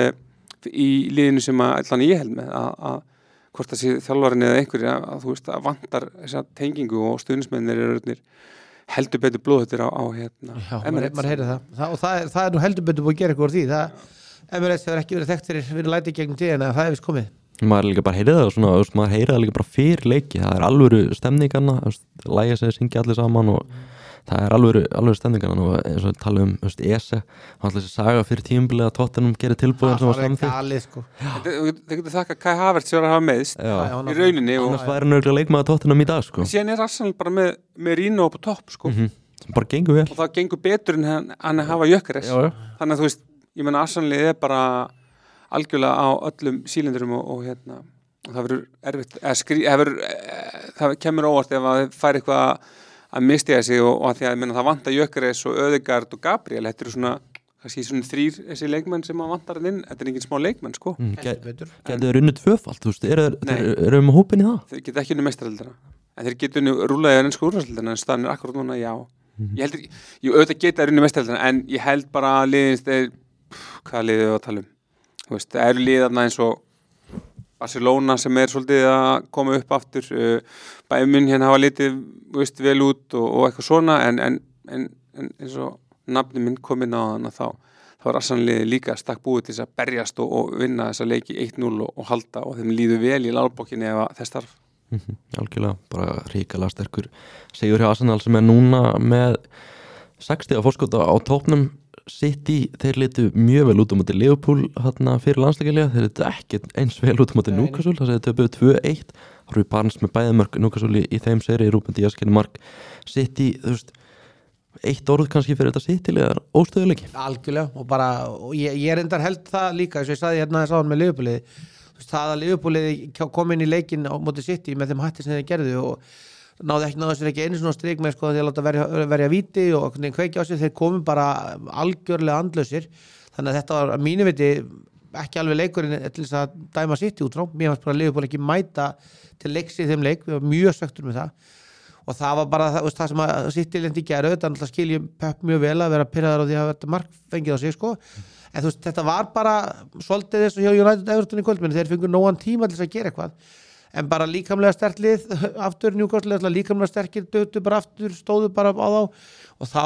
B: í liðinu sem að allan ég held með að, að hvort það sé þjálfarinn eða einhverju að, að þú veist að vantar þessa tengingu og stuðnismennir eru heldur betur blóðhættir á, á hérna
C: Já, Emirates maður heyrir það. það og það er, það er nú heldur betur búið að gera eitthvað úr því það, Emirates hefur ekki verið þekkt fyrir fyrir læti gegnum tíðina en það er vist komið
A: maður líka bara heyrið það og svona, veist, maður heyrið það líka bara fyrir leiki það er alvöru stemningarna lægja sig, syngja allir saman og mm. það er alvöru, alvöru stemningarna og eins og tala um veist, Ese, hann ætla þessi saga fyrir tímabilið að Tottenham gerir tilbúðin sem var samþykkt
C: sko.
B: Þeir getur þakka Kai Havertz fyrir að hafa meðst í rauninni og
A: annars væri nörgulega leikmaður Tottenham í dag sko.
B: síðan er Arsenal bara með, með Rino upp á topp sko.
A: mm -hmm. sem bara gengur vel
B: og það gengur betur en hann, hann hafa Jökkeres þannig að þú veist, ég menna Arsenal er bara algjörlega á öllum sílindurum og, og hérna og það verður erfitt eða skrí, verður, e, það kemur óvart ef að það fær eitthvað að mistiða sig og, og að því að menna, það vantar Jökkeres og Ødegaard og Gabriel þetta eru svona, kannski svona þrýr þessi leikmenn sem að vantar hann inn, þetta er engin smá leikmenn sko.
A: mm, Getur þeir unnið tvöfalt, þú veist, eru þeir um hópin í það?
B: Þeir geta ekki unnið meistaraldina en þeir geta unnið rúlaðið en ennsku úrvarsaldina en staðan er akkurat núna, já mm. ég heldur, ég auðvitað geta unnið meistaraldina en ég held bara að liðinst er, hvað liðið við að tala um þú veist, það eru liðarna eins og Barcelona sem er svolítið að koma upp aftur uh, Bæmin hérna hafa litið veist, vel út og, og eitthvað svona en, en, en, en eins og nafni minn kom inn á þann að þá þá er Arsenal líka stakk búið til þess að berjast og, og vinna þessa leiki eitt núll og, og halda og þeim líður vel í lálbókinni ef þess þarf
A: mm -hmm, algjörlega, bara ríkala sterkur sigur hjá Arsenal sem er núna með sextíu að fórskota á tópnum City, þeir litu mjög vel út á móti Liverpool hérna fyrir landsleikjalega þeir litu ekki eins vel út á móti Newcastle þess að þeir töpuðu tvö eitt Rui Barnes með bæði mörk Newcastle í, í þeim seri Ruben Díaz kenni mark City, þú veist eitt orð kannski fyrir þetta City-legar óstöðuleiki
C: algjörlega og bara, og ég, ég er endar held það líka eins og ég saði hérna þess áðan með Liverpool það að Liverpool kom inn í leikin á móti City með þeim hætti sem þeir gerðu og náðu ekki náðu sér ekki einu svona strik með sko að þeir láta verja, verja víti og kveikja á sig, þeir komu bara algjörlega andlausir, þannig að þetta var að mínu viti ekki alveg leikurinn til þess að dæma City út frá, mér fannst bara að Liverpool ekki mæta til leiks í þeim leik, við varum mjög söktur með það og það var bara það, það sem að City lendi gerðu, þetta skiljum Pep mjög vel að vera pirraðar á því að þetta mark fengið á sig sko, en þú veist þetta var bara svolítið þess að hjá United Everton í kvöld, menn þeir fengur nógan tíma til þess að gera eitthvað en bara líkamlega sterkt lið aftur Newcastle, líkamlega sterkir dötu bara aftur, stóðu bara á þá og þá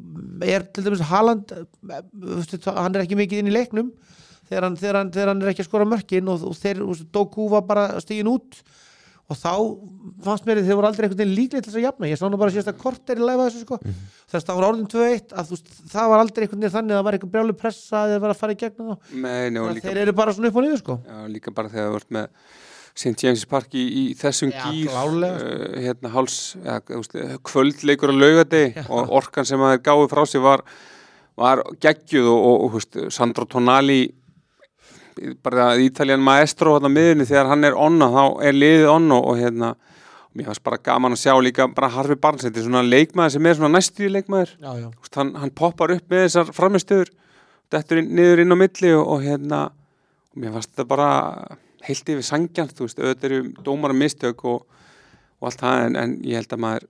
C: er til dæmis Haaland hann er ekki mikið inn í leiknum þegar hann, þegar hann, þegar hann er ekki að skora mörkin og, og þeir, Doku var bara stigin út og þá fannst mér þeir voru aldrei einhvern veginn líklega til þess að jafna ég sá nú bara síðast að korter í læfa þessu sko mm -hmm. þess að það var orðin tvö eitt að veist, það var aldrei einhvern veginn þannig að það var einhver brjálu pressa að þeir var að fara í gegn
B: og
C: þeir eru bara svona upp og niður sko
B: já, líka bara þegar það vart með Saint James's Park í, í þessum
C: ja,
B: gýr
C: uh,
B: hérna háls ja, kvöldleikur á laugardegi ja. Og orkan sem að þeir gáðu frá sig var, var geggjuð og, og, og veist, Sandro Tonali bara Italian maestro hérna miðunni þegar hann er onna þá er liðið onna og hérna mér fannst bara gaman að sjá líka bara Harfi Barnes, þetta er svona leikmaður sem er svona næstu leikmaður,
C: já, já.
B: Vist, hann, hann poppar upp með þessar framistöður, dettur inn, niður inn á milli og, og hérna, og mér fannst þetta bara heilt yfir sangjant, þú veist, auðvitað eru dómara mistök og, og allt það, en, en ég held að maður,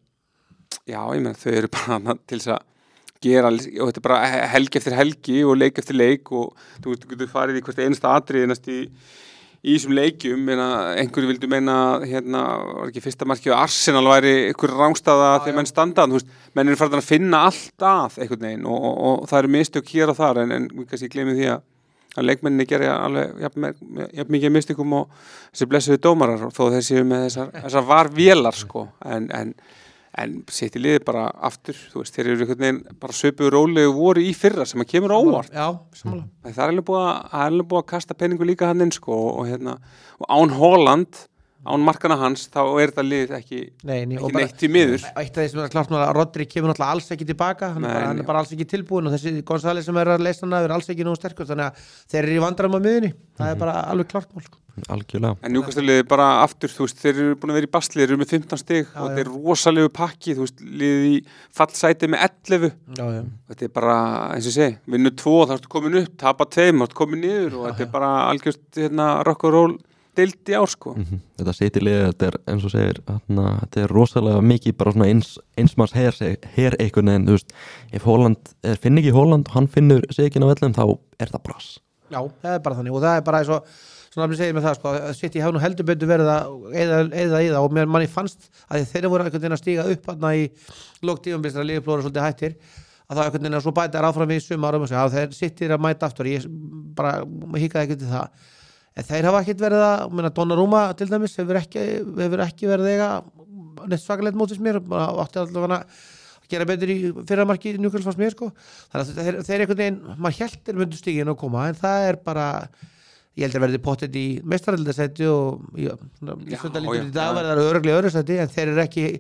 B: já, ég meina, þau eru bara til þess að gera, og þetta er bara helgi eftir helgi og leik eftir leik og þú veist, þú getur farið í hvert einasta atriði næst í í þessum leikjum, einhverju vildu meina hérna, var ekki fyrsta markið að Arsenal væri einhver rángstaða þegar menn standa, þú veist, menn eru farin að finna allt að einhvern veginn og, og, og það eru mistök hér og þar, en, en við kannski glemum því að, að leikmenninni gera alveg jafn, jafn mikið mistikum og þessi blessuðu dómarar, þó þeir séu með þessar, þessar varvélar, sko, en, en en sitt í liði bara aftur, þú veist, þeir eru einhvern veginn bara söpuðu rólegu voru í fyrra sem að kemur á óvart.
C: Já, sammála.
B: Það er alveg búið að, það er alveg búið að kasta peningu líka hann inn, sko, og, og hérna, og án Holland, án markana hans, þá er þetta lið ekki,
C: Nei, ný,
B: ekki neitt í miður.
C: Eitt af því sem er klart núna að Rodri kemur náttúrulega alls ekki tilbaka, hann,
B: Nei,
C: er, bara, hann
B: já.
C: er bara alls ekki tilbúin og þessi González sem er að leysa hann er alls ekki nógu sterkur, þannig að þeir eru í vandræðum á miðunni, það er bara alveg klart mál, sko.
A: Algjörlega.
B: En Newcastle-liðið bara aftur, þú veist, þeir eru búin að vera í basli, þeir eru með fimmtán stig
C: Já,
B: og
C: já.
B: þetta er rosalegu pakki, þú veist, liðið í fallsæti með ellefu.
C: Já, já.
B: Þetta er bara, eins og ég segi, vinnu tvo, þá ertu komin upp, tapa tveim, þá ertu komin niður og þetta er bara algjört hérna, rock and roll deild í ár, sko.
A: Mm -hmm. Þetta City-liðið, þetta er eins og segir, þarna, þetta er rosalega mikið bara svona eins, einsmanns her, her einhvern veginn, þú veist, ef Holland, er finn ekki Holland og hann finnur sig ekki á vellum, þá er það brass.
C: Já, það er bara þannig og það er bara eins og svona að mér segir með það, sko, að City hafa nú heldur betur verið að eyða, eyða í það og mér manni fannst að þeir voru einhvern veginn að stíga upp þarna í lok tímabilins að Liverpool svolítið hættir að það einhvern veginn að svo bæta er áfram í sumarum og segja að þeir City er að mæta aftur ég bara hikaði ekki til það en þeir hafa ekkert verið að, menna Donnarumma til dæmis hefur ekki, hefur ekki verið eiga neitt svakalegt mótis mér bara átti allavega að gera betur í fyrramarki Newcastle fannst mér, sko þannig að þeir, þeir einhvern veginn, maður heldur myndu stígin og koma en það er bara ég heldur að verði pottet í meistaraldarsæti og í svöndalítur í dag verður það öruglega öðru sæti en þeir eru ekki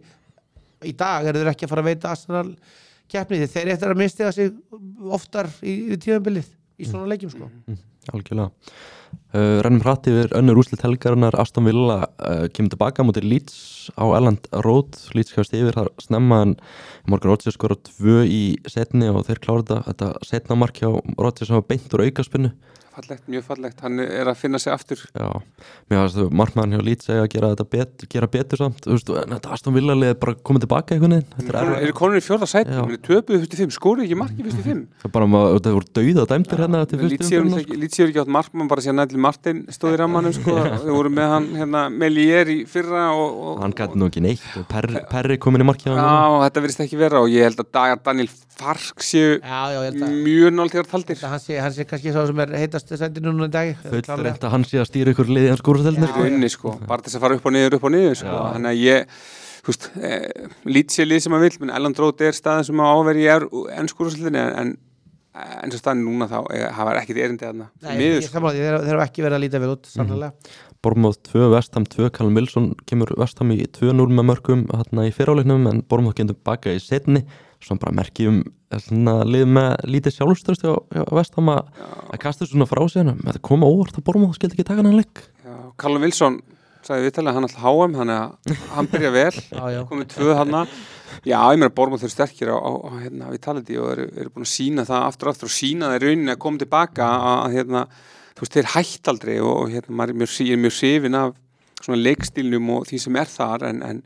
C: í dag eru þeir ekki að fara að veita Arsenal keppni þeir eru eftir að mistiða sig oftar í, í tíðanbilið í svona leikjum, sko
A: Mm, algjörlega. Uh, Rennum hratt yfir önnur úrslit helgarinnar Aston Villa uh, kemur tilbaka mútið Leeds á Elland Road Leeds kemst yfir þar snemma en Morgan Rodgers skora tvö í setni og þeir klára þetta, þetta setna mark hjá Rodgers sem var beint úr aukaspinnu
B: Fallegt, mjög fallegt, hann er að finna sig aftur.
A: Já, mér finnst þú markmann hjá Leeds að gera þetta bet, gera betur samt þú veist, en þetta Aston Villa liðið bara komið tilbaka einhvern veginn Þetta
B: Er, er konur í fjórða sæti,
A: Já.
B: menn töpuðu fyrstu fimm, skoruðu ekki marki fyrstu fimm.
A: það er bara maður, þetta voru dauða dæmdir hérna til fyrstu
B: Lítið ekki átt markmann bara síðan Nigel Martin stóð í rammanum, sko, þau voru með hann hérna, Melier í fyrra og, og
A: hann gæti nú ekki neitt og Perri, Perri komin í markið
B: Já, þetta virðist ekki vera og ég held að Dagar Daniel Fark séu
C: Já, já, ég held að
B: mjög nálægt taldir.
C: hann sé, hann sé kannski sá sem er heitast sætinu núna í dag
A: Full reynt að hann sé að stýra ykkur liði hans skúrastelni
B: Í rauninni, sko, bara þess að fara upp og niður, upp og niður, sko, þannig að ég, þú veist, eh, lít sér lið sem að vill, menn Elland Road er staðan sem að áveri í ennskúrastelni, en eins og staðan núna þá, það var ekkit erindi þarna,
C: Nei,
B: miður,
C: ég sammála því, þeir þeir hafa ekki verið að líta vel út, sannlega
A: Bournemouth tvö, West Ham tvö, Callum Wilson kemur West Ham í tvö núll með mörgum hérna í fyriráleiknum en Bournemouth kemur baka í setni svona bara merki um svona, lið með lítið sjálfströst hjá, hjá West Ham að, að kasta svona frá sig en þetta koma óvart að Bournemouth skildi ekki taka hann leik
B: Já, Callum Wilson sagði viðtalið að hann alltaf H M, þannig að hann byrja vel,
C: Já, já.
B: komið tvö þarna, já, ég meina Bournemouth eru sterkir á, á, á hérna, Vitality og eru, eru búin að sína það aftur og aftur og sína það í rauninni að koma tilbaka að, hérna, þú veist, þeir hætt aldrei og hérna, maður er mjög, ég er mjög sifin af svona leikstílnum og því sem er þar en, en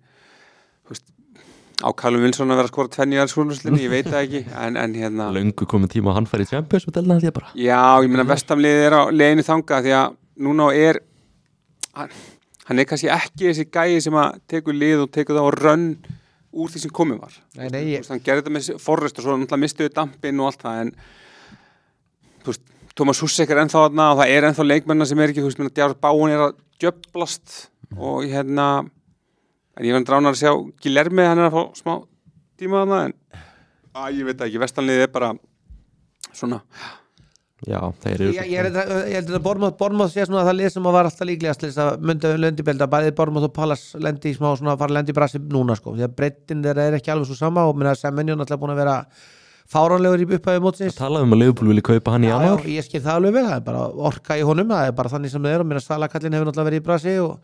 B: þú veist, á Callum Wilson að vera að skora tvenni í aðskóluslinni, ég veit það ekki, en, en hérna
A: löngu komið tíma að hann fær í Champions og delna þetta ég bara
B: Já, ég meina vestamliðið er á leiðinu þanga því að núna er hann, hann er kannski ekki þessi gæi sem að tekur lið og tekur það á rönn úr því sem komið var
C: Nei, nei,
B: Þú
C: ég,
B: veist, hann gerði þetta með Forrest og svo náttúrulega mistuðu dampinn og allt það en þú veist, Thomas Husek er ennþá þarna og það er ennþá leikmennar sem er ekki, þú veist, minna Djár Báin er að djöflast og hérna en ég var dránar að sjá Guilherme, hann er að fá smá tíma þarna en að ég veit það ekki, vestanliðið er bara svona
A: Já, þeir eru
C: ég, ég, er, ég heldur að Bournemouth, Bournemouth sé svona að það lið sem að var alltaf líklegast til þess að mynda löndibelda, bæðið Bournemouth og Palace lendi í smá svona að fara að lendi í brasi núna, sko, því að breytin þeirra er ekki alveg svo sama og minna Semenyo náttúrulega búin að vera fáránlegur í upphæðu mótsins
A: talaðu um að Liverpool vilja kaupa hann í
C: Já,
A: janúar
C: já, ég skil það alveg vel, það er bara orka í honum, það er bara þannig sem það er og minna Salakallin hefur náttúrulega verið í brasi og,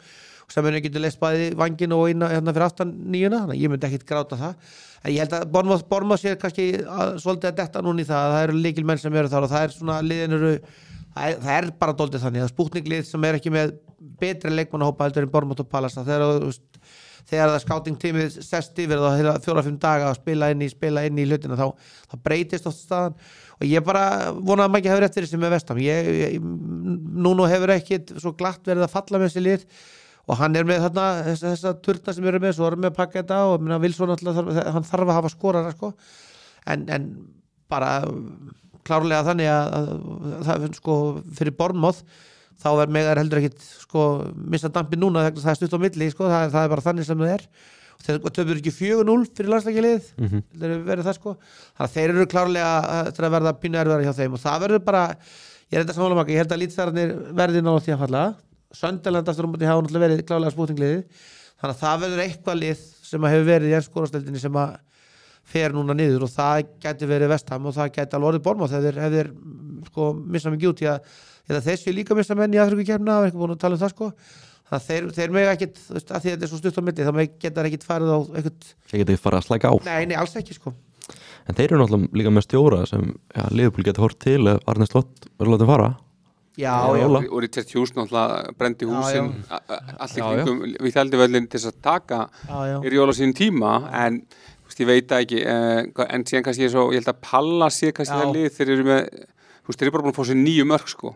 C: sem henni getur leist bæði vangin og inn hérna fyrir aftan nýjuna, þannig að ég myndi ekkit gráta það en ég held að Bournemouth, Bournemouth sé kannski að, svolítið að detta núna í það að það eru lykilmenn sem eru þar og það er svona liðin eru það er, það er bara dóltið þannig að Spútnik-lið sem er ekki með betri leikmannahópa heldur en Bournemouth og Palace þegar, þegar það scouting-tímið sest yfir það fjóra-fimm daga að spila inn í, spila inn í hlutina þá, þá breytist oft staðan og ég bara vona að maður ekki hefur eftir þessi með Vestam ég, ég, núna hefur ekki svo glatt verið að falla með þessi lið og hann er með þarna þess, þessa turna sem eru með svo erum við að pakka þetta og minna, Wilson alltaf, hann þarf að hafa skorara sko. en, en bara klárlega þannig að, að það sko fyrir Bournemouth þá er megar heldur ekkit sko missa dampi núna þegar það er stutt á milli sko, það, það er bara þannig sem það er og þeir töfur ekki fjögur núll fyrir landsleikjalið mm -hmm. þeir verið það sko þannig að þeir eru klárlega til að verða pínu erfiðari hjá þeim og það verður bara, ég er þetta sammála maka ég held að lýtstarnir verði náðu því að falla Sunderland aftur um að hafa náttúrulega verið klárlega Spútningliði þannig að það verður eitthvað lið sem að hefur verið í ennskórastöldinni sem að fer núna niður og það gæti verið Vestham og það gæti alveg orðið Bournemouth þegar þeir hefur sko missa mikið út í að þessi líka missa menn í aðryggu kemna og ekki búin að tala um það sko þannig að þeir, þeir mega ekkit að því að þetta er svo stutt á milli þá geta ekkit farið á ekkert
A: þeir geta farið að slæka á
C: nei, nei, alls ekki sko
A: en þeir eru náttúrulega líka með stjóra sem ja, Liverpool getur hort til ef Arne Slott verður látið fara
C: já, já,
B: og, og Richard Hughes náttúrulega brendi húsin allir kringum við þældi völlin til þess að taka í Jóla sínum tíma en veist, ég veit ekki uh, en síðan kannski ég, svo, ég held að Palla sé kannski það lið þeir eru með þú veist þeir eru bara búin að fá sér nýju mörg sko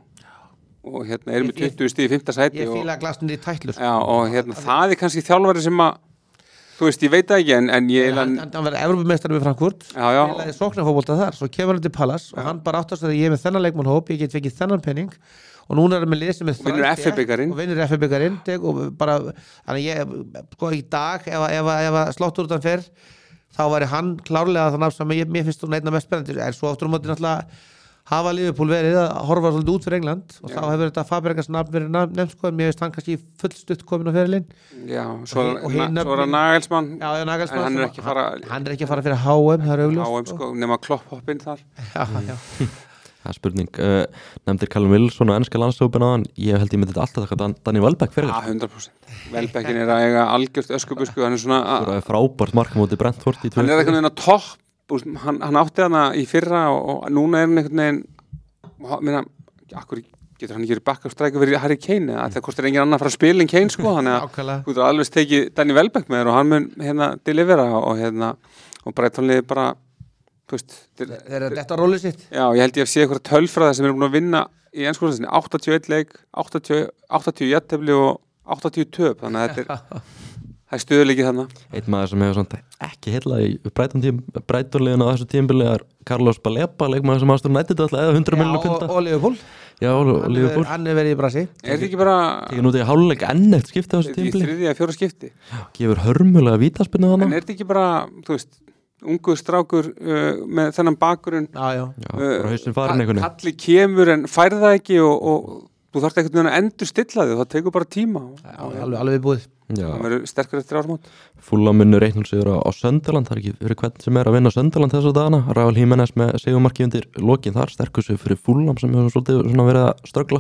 B: og hérna erum við tuttugu stig í fimmta sæti
C: ég fíla glasnir í tætlur
B: já, og hérna það er kannski þjálfari sem að þú veist ég veit það ekki en, en ég
C: hann, hann verður Evrópumeistari með Frankfurt spilaði sóknarfótbolta þar svo kemur hann til Palace og hann bara áttast að ég er með þennan leikmannhóp ég get fengið þennan penning og núna er hann með lið sem er
B: vinnur F A-byggarinn
C: og vinnur F A-byggarinn og bara þannig ég sko í dag ef, ef, ef, ef slottur utan fer þá væri hann klárlega þannig sem ég, mér finnst hún einna mest spennandi en svo aftur um átti náttúrulega hafa Liverpool verið að horfa svolítið út fyrir England og já. Þá hefur þetta Fabregas nafn verið nefnt sko en mér veist hann kannski fullstutt komin á ferilinn
B: já, svo er það Nagelsmann
C: já, já, Nagelsmann
B: en hann er ekki að fara
C: hann er ekki að fara fyrir H M, það er augljóst
B: H M sko, nema klopphoppinn þar
C: já, já
A: það er spurning, uh, nefndir Callum Wilson og ennska landslópin á hann, ég held ég myndi þetta alltaf taka Danny Welbeck fyrir
B: ja, hundra prósent Welbeckin er að eiga algjört öskubusku hann er svona
A: það er frábært mark móti Brentford í
B: hann er eitthvað neina topp hann, hann átti hana í fyrra og, og núna er hann einhvern veginn minna, akkur getur hann ekki verið backup striker verið Harry Kane eða það kostar engin annar að fara að spila en Kane sko þannig að þú getur alveg tekið Danny Welbeck með þér og hann mun hérna delivera og hérna og Brightonliði bara þú veist
C: þeir eru þetta rólið sitt
B: já ég held ég að sé eitthvað tölfræða sem er búin að vinna í ennskólastinni áttatíu og einn leik áttatíu, áttatíu jafntefli og áttatíu töp þannig að þetta er það er stöðuleikið þarna
A: einn maður sem hefur svona ekki heila í Brighton-liðinu á þessu tímabili er Carlos Baleba leikmaður sem aðstur nættið alltaf eða hundra miljónir punta
C: og Liverpool
A: já og Liverpool
C: hann er verið í brasi
B: er þetta ekki bara
A: tekið nútið í háluleik enn eitt skipti á þessu tímabili
B: í þriðja fjóra skipti
A: gefur hörmulega vítaspinnu þarna
B: en er þetta ekki bara þú veist ungu strákur uh, með þennan bakgrunn
C: já já
A: bara hausinn farin einhvern
B: veginn kalli kemur en færði það ekki og, og þú þarft ekkert með hann að endur stilla þig það tekur bara tíma
C: já, alveg, alveg búið
B: það verður sterkur eftir áramót
A: Fulham vinnur eitt núll sigur á, á Sunderland það er ekki fyrir hvern sem er að vinna Sunderland þessu dagana Raúl Jiménez með sigurmarki undir lokin þar sterkur sig fyrir Fulham sem hefur svolítið svona verið að ströggla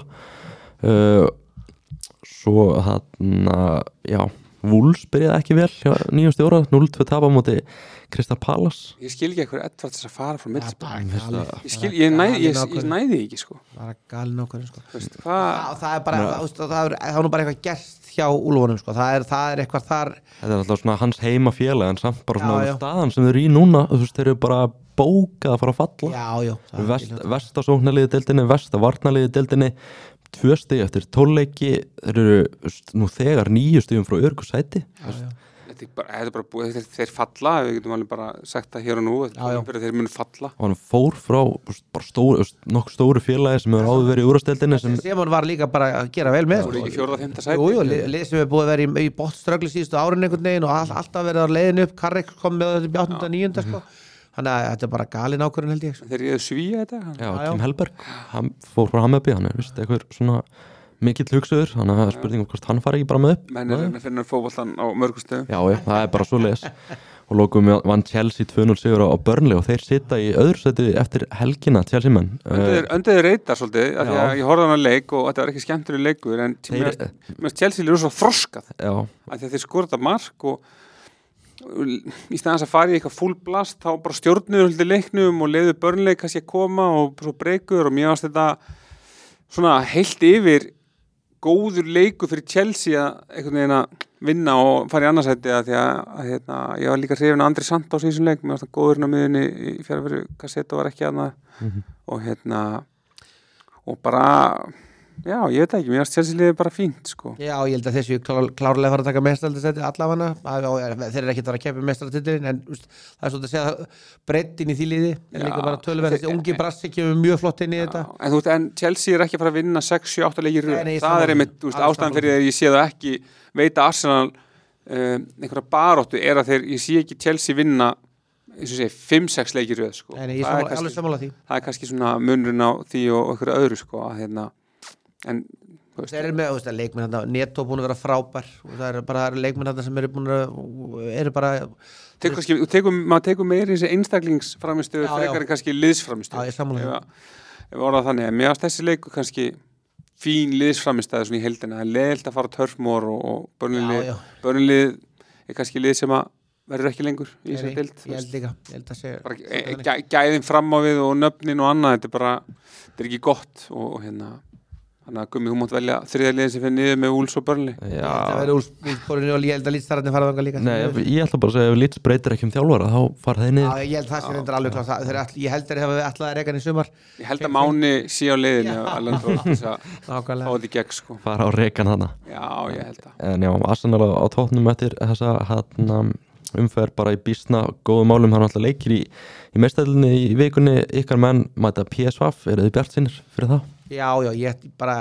A: uh, svo þarna já Wolves byrjaði ekki vel hjá nýjum stjóra núll tvö tap á móti Crystal Palace
B: ég skil ekki eitthvað Edvard þess að fara frá Middlesbrough ég skil, ég næði ég, ég næði ekki sko
C: bara galin okkur sko
B: Vist, það,
C: það er bara það, það, er, það er nú bara eitthvað gert hjá Úlfunum sko það er, það er eitthvað þar
A: þetta er alltaf svona hans heima félag en samt bara svona
C: já, já.
A: staðan sem þeir eru í núna þú veist þeir eru bara bókað að fara að falla
C: já, já,
A: Vest, vestasóknarliði deildinni vestavarnarliði deildinni tvö stig eftir tólleiki þeir eru nú þegar níu stigum frá örgusæti
B: þetta er bara, þetta er bara búið, þeir, þeir falla við getum alveg bara sagt það hér og nú já, já. þeir mun falla
A: og hann fór frá bara stóru, nokkuð stóru félagi sem hefur áður verið í úrvarsdeildinni sem,
C: sem hann var líka bara að gera vel með
B: það voru ekki fjórða, fimmta sæti
C: jú, jú, lið sem hefur búið að vera í, í botströggli síðustu árin einhvern veginn og all, alltaf verið að leiðin upp Carrick kom með þetta áttunda og níunda sko þannig að þetta er bara galin ákvörðun held ég
B: þeir eru svíja þetta
A: já, Kim Helberg, hann fór frá Hammarby hann er vist eitthvað svona mikill hugsuður, þannig að það er spurning um hvort hann fari ekki bara með upp
B: menn er að finna fótboltan á mörgum stöðum
A: já, já, það er bara svo leis og lokum vann Chelsea tvö núll sigur á, á Burnley og þeir sita í öðru sæti eftir helgina Chelsea menn
B: Önduður reyta svolítið af því að ég horfði á hana leik og þetta var ekki skemmtileg leikur en þeir, mér Chelsea er svo þroskað af því að þeir skoða þetta mark og, og í staðans að fara í eitthvað full blast þá bara stjórnuður hluti leiknum og leiðu Burnley kannski að koma og svo breykur og mér varst þetta svona heilt yfir góður leikur fyrir Chelsea að einhvern veginn að vinna og fara í annarsæti að því að, að hérna, ég var líka hrifin af Andri Santos í þessum leik, mér varst það góðurinn á miðunni í fjárveru Kassetto var ekki annað mm-hmm. og hérna og bara, já, ég veit ekki mér varst Chelsea liðið bara fínt, sko
C: Já, ég held að þessu klár, klárlega fara að taka mestraraldasæti allavega, þeir eru ekki að fara að keppa mestraratitilin, en úst, það er svolítið að segja breiddin í því liði, en líka bara tölverð þessi ungi brassi kemur mjög flott inn í já, þetta
B: En þú veist, en Chelsea er ekki að fara að vinna sex sjö átta leikir röð, það er einmitt, úst, ástæðan fyrir þegar ég sé það ekki veita Arsenal um, einhverja baróttu er að þeir, ég sé ekki Chelsea vinna eins og segi, fimm sex leikir röð sko.
C: Nei, það, er kannski,
B: það er kannski svona munurinn á því og okkur öðru sko, að hérna en
C: það er með, þú veist, leikmenn hérna Neto búin að vera frábær og það eru bara leikmenn hérna sem eru búin að eru bara
B: Tekur kannski, tekum, maður tekur meiri þessi einstaklingsframistöðu frekar en kannski liðsframistöðu
C: Já, ég sammála
B: ef orðað þannig, en mér ást þessi leiku kannski fín liðsframistæði svona í heildina, það er leiðilt að fara Turfmoor og, og börnlið er kannski lið sem að verður ekki lengur í þessari deild
C: ég held líka ég held að segja
B: bara gæ, gæðin fram á við og nöfnin og annað þetta er bara, þetta er ekki gott og, og hérna þannig að Gummi, þú mátt velja þriðja liðin sem fyrir niður með Wolves og Burnley
C: Já, það verður Wolves og ég held að Leeds-stararnir fara þangað líka
A: Nei, ég, ég ætla bara að segja ef Leeds breytir ekki um þjálfara þá fara þeir niður
C: Já, ég held það sem þetta er alveg klart ég held þeir hafa ætlað að reka hann í sumar
B: Ég held að Máni sé á leiðinu að landa þess að fá þetta í gegn sko
A: fara á rekan hana
B: Já, ég held að
A: En já, Arsenal á tóknum eftir þessa hana, umferð bara í býsna góðum málum hann alltaf leikir í, í meistæðlinni í vikunni ykkar menn mæta P S V eru þið bjartsýnir fyrir það?
C: Já, já, ég bara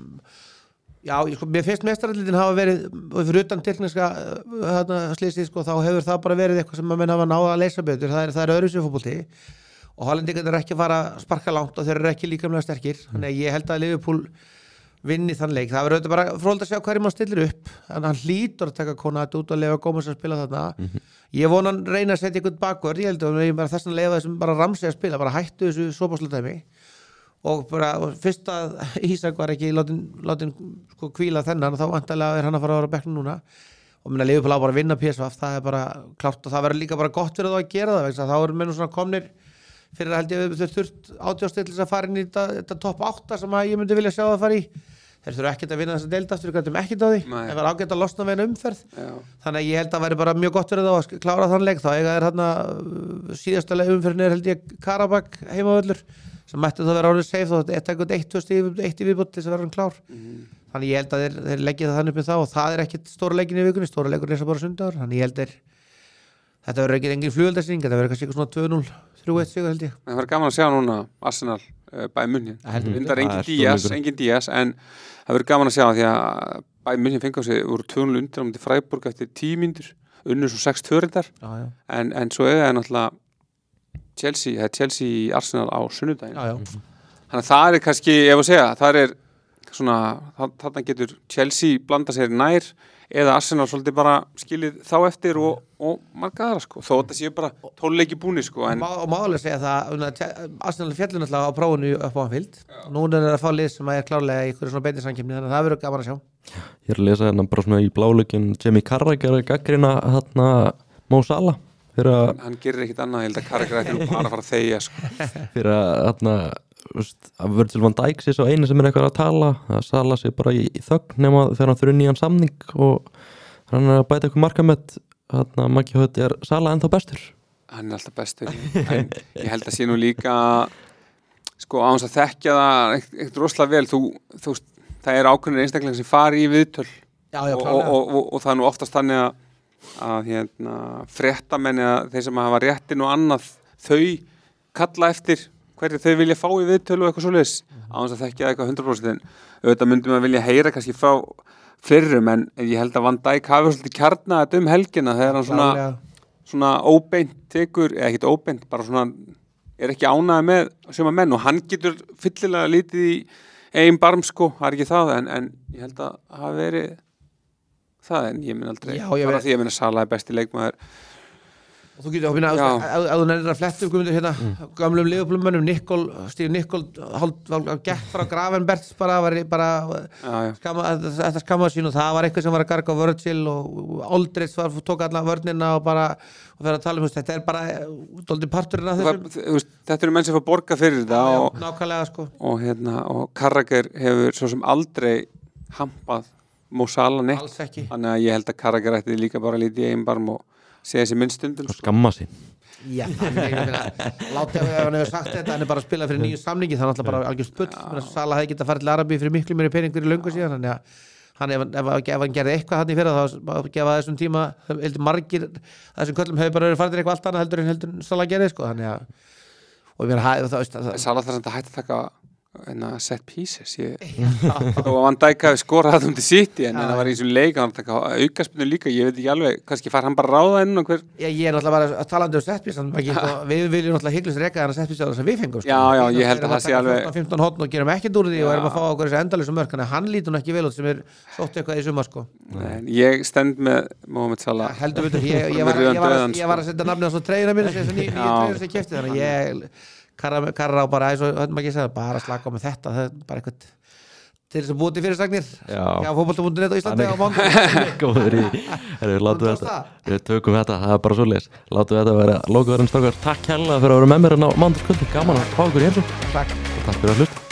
C: já, ég, sko, mér finnst meistarallitin hafa verið fyrir utan tekniska slýsið, sko, þá hefur það bara verið eitthvað sem að menn hafa náða að leysa betur, það er, það er öðru sér fótbolti og Hollendingarnir er ekki að fara að sparka langt og þeir eru ekki líkamlega sterkir mm. þannig að ég held að Liverpool vinni þann leik, það verður auðvitað bara fróðilegt að sjá hverjum hann stillir upp, en hann hlýtur að taka Konat út og lefa Gómez að spila þarna mm-hmm. ég vona hann reyna að setja einhvern bakvörð ég held að ég bara þess að lefa þessum bara Ramsey að spila, bara hættu þessu sopasluðdæmi og bara fyrst að Ísak var ekki látin, látin sko kvíla þennan og þá vantarlega er hann að fara að vera á bekknum núna og minna Liverpool á bara að vinna P S V það er bara klárt og það verður líka bara gott fyrir þá að gera það vegna þá eru menn svona komnir fyrir að held ég þau þurft átjáðstillis að fara inn í þetta, þetta topp átta sem að ég myndi vilja sjá það fara í þeir þurfa ekkert að vinna þessa deild aftur, við gætum ekkert á því það var ágætt að losna við eina umferð Já. Þannig að ég held að það væri bara mjög gott fyrir þá að klára þann leik þá eiga þeir hérna síðasta umferðin er held ég Karabakk heimavöllur sem mætti það vera árið safe þá þetta er eitt, tvö eitt í viðbútt til þess að vera hann klár mm. þannig ég held að þeir, þeir leggja það þannig upp með það og það er ekkit stóra leikin í vikunni, stóra leikur er þess að bara sundagur þannig ég held þeir þetta verður ekki engin flugveldasýning, þetta verður kannski svona tvö núll, þrjú eitt sigur held ég
B: Það verður gaman að sjá núna Arsenal uh, Bayern München, vindar engin Díaz engin Díaz, en það verður gaman að sjá því að Bayern München fengi á sig voru tvö núll undir á mútið Freiburg eftir tíu mínútur unnur svo sex tvö reyndar en, en svo er það náttúrulega Chelsea, það er Chelsea Arsenal á sunnudaginn þannig að það er kannski, ef að segja það er svona, þarna getur Chelsea blanda sér nær eða Arsenal svolítið bara skilið þá eftir og, og marga aðra sko, þó þetta séu bara tólf leiki búni sko en...
C: og málega segja það, Arsenal fjallur náttúrulega á prófunu upp á Anfield og nú er það að fá lið sem er klárlega í einhverju svona beinnisankefni þannig að það verður gaman að sjá
A: Ég er að lesa hérna bara svona í blálökin Jamie Carragher er gaggrina hérna Mo Salah Að,
B: hann gerir ekkit annað, ég held að Carragher ætti nú bara að fara að þegja sko.
A: fyrir að, þarna, að Virgil van Dijk sé svo einu sem er eitthvað að tala að Salah sé bara í, í þögn nema þegar hann þurfi nýjan samning og hann er að bæta eitthvað markamett þarna Maggi Hödd er Salah ennþá bestur
B: hann er alltaf bestur en ég held að sé nú líka sko á hans að þekkja það ekkert rosalega vel þú, þú, það er ákveðnir einstaklega sem fari í viðtöl
C: já, já,
B: og, og, og, og, og það er nú oftast þannig að að hérna fréttamenn eða þeir sem hafa réttin og annað þau kalla eftir hverju þau vilja fá í viðtölu og eitthvað svoleiðis á þess að þekkja eitthvað hundrað prósent en auðvitað myndum að vilja heyra kannski frá flerum en ég held að Van Dijk hafi svolítið kjarnað þetta um helgina þegar hann svona, svona óbeint tekur, eða ekkert óbeint bara svona er ekki ánægð með suma menn og hann getur fyllilega lítið í eigin barm sko, það er ekki það en, en ég held að hafi verið það en ég minn aldrei
C: Já, ég
B: bara því að minna Salah er besti leikmaður
C: og þú getur að ef þú nefnir að fletta um hérna, mm. gamlum liðuplumönnum Nikol, Stíf Nikol gekk frá Gravenberts bara, var, bara skama, þetta skammaði sín og það var eitthvað sem var að garga á Virgil og Aldridge var, tók alla vörnina og bara og fyrir að tala um þetta er bara dóldi parturinn af þessum
B: þetta eru menn sem fór borga fyrir þetta
C: já,
B: og,
C: nákvæmlega sko
B: og, hérna, og Carragher hefur svo sem aldrei hampað Mo Salah neitt
C: alls ekki
B: þannig að ég held að Carragher ætti líka bara lítið í einn barm og segja þessi minnstundum
A: og skamma sín
C: já, látið ef hann hefur sagt þetta hann er bara að spila fyrir nýju samningi þannig að bara algjörst bull Salah hefði getað að fara til Arabíu fyrir miklu meiri pening fyrir löngu síðan þannig að hann ef, ef, ef hann gerði eitthvað hann í fyrra þá gefa þessum tíma heldur margir þessum köllum hefur bara verið farið eitthvað allt annað heldur en heldur Salah gerði sko þannig að og ég meina
B: Salah þarf að hætta að taka set pieces ég, og Van Dijk hafi skorað það um til City en það var í þessum leik hann taka aukaspinu líka, ég veit ekki alveg kannski far hann bara ráða inn og hver
C: já, ég er náttúrulega bara að tala um set piece við viljum náttúrulega hygglust reka þannig set piece sem við fengum sko.
B: já, já, ég held að það sé alveg
C: fimmtán hotn og gerum ekkert úr því já. Og erum að fá okkur þessi endalísu mörk þannig að hann lítur ekki vel út sem er sótt eitthvað í sumar sko.
B: Nei, ég stend með Mohamed Salah
C: heldur við ég, ég, var, ég, var, ég var að setja nafnið á svo treyjuna mínu sem nýju treyjur sem kefti þannig ég Karra, karra á bara, eins og höfum ekki að segja bara slaka á með þetta, það er bara eitthvað til þess að búið til fyrirsagnir hjá fótbolta punktur net á Íslandi á mánudag
A: góður í, herru, látum þetta við tökum þetta, það er bara svoleiðis látum þetta vera lokaverðin strákar, takk hérlega fyrir að vera með mér á mánudagskvöldi, gaman að fá okkur í heimsókn
C: takk
A: og takk fyrir að hlusta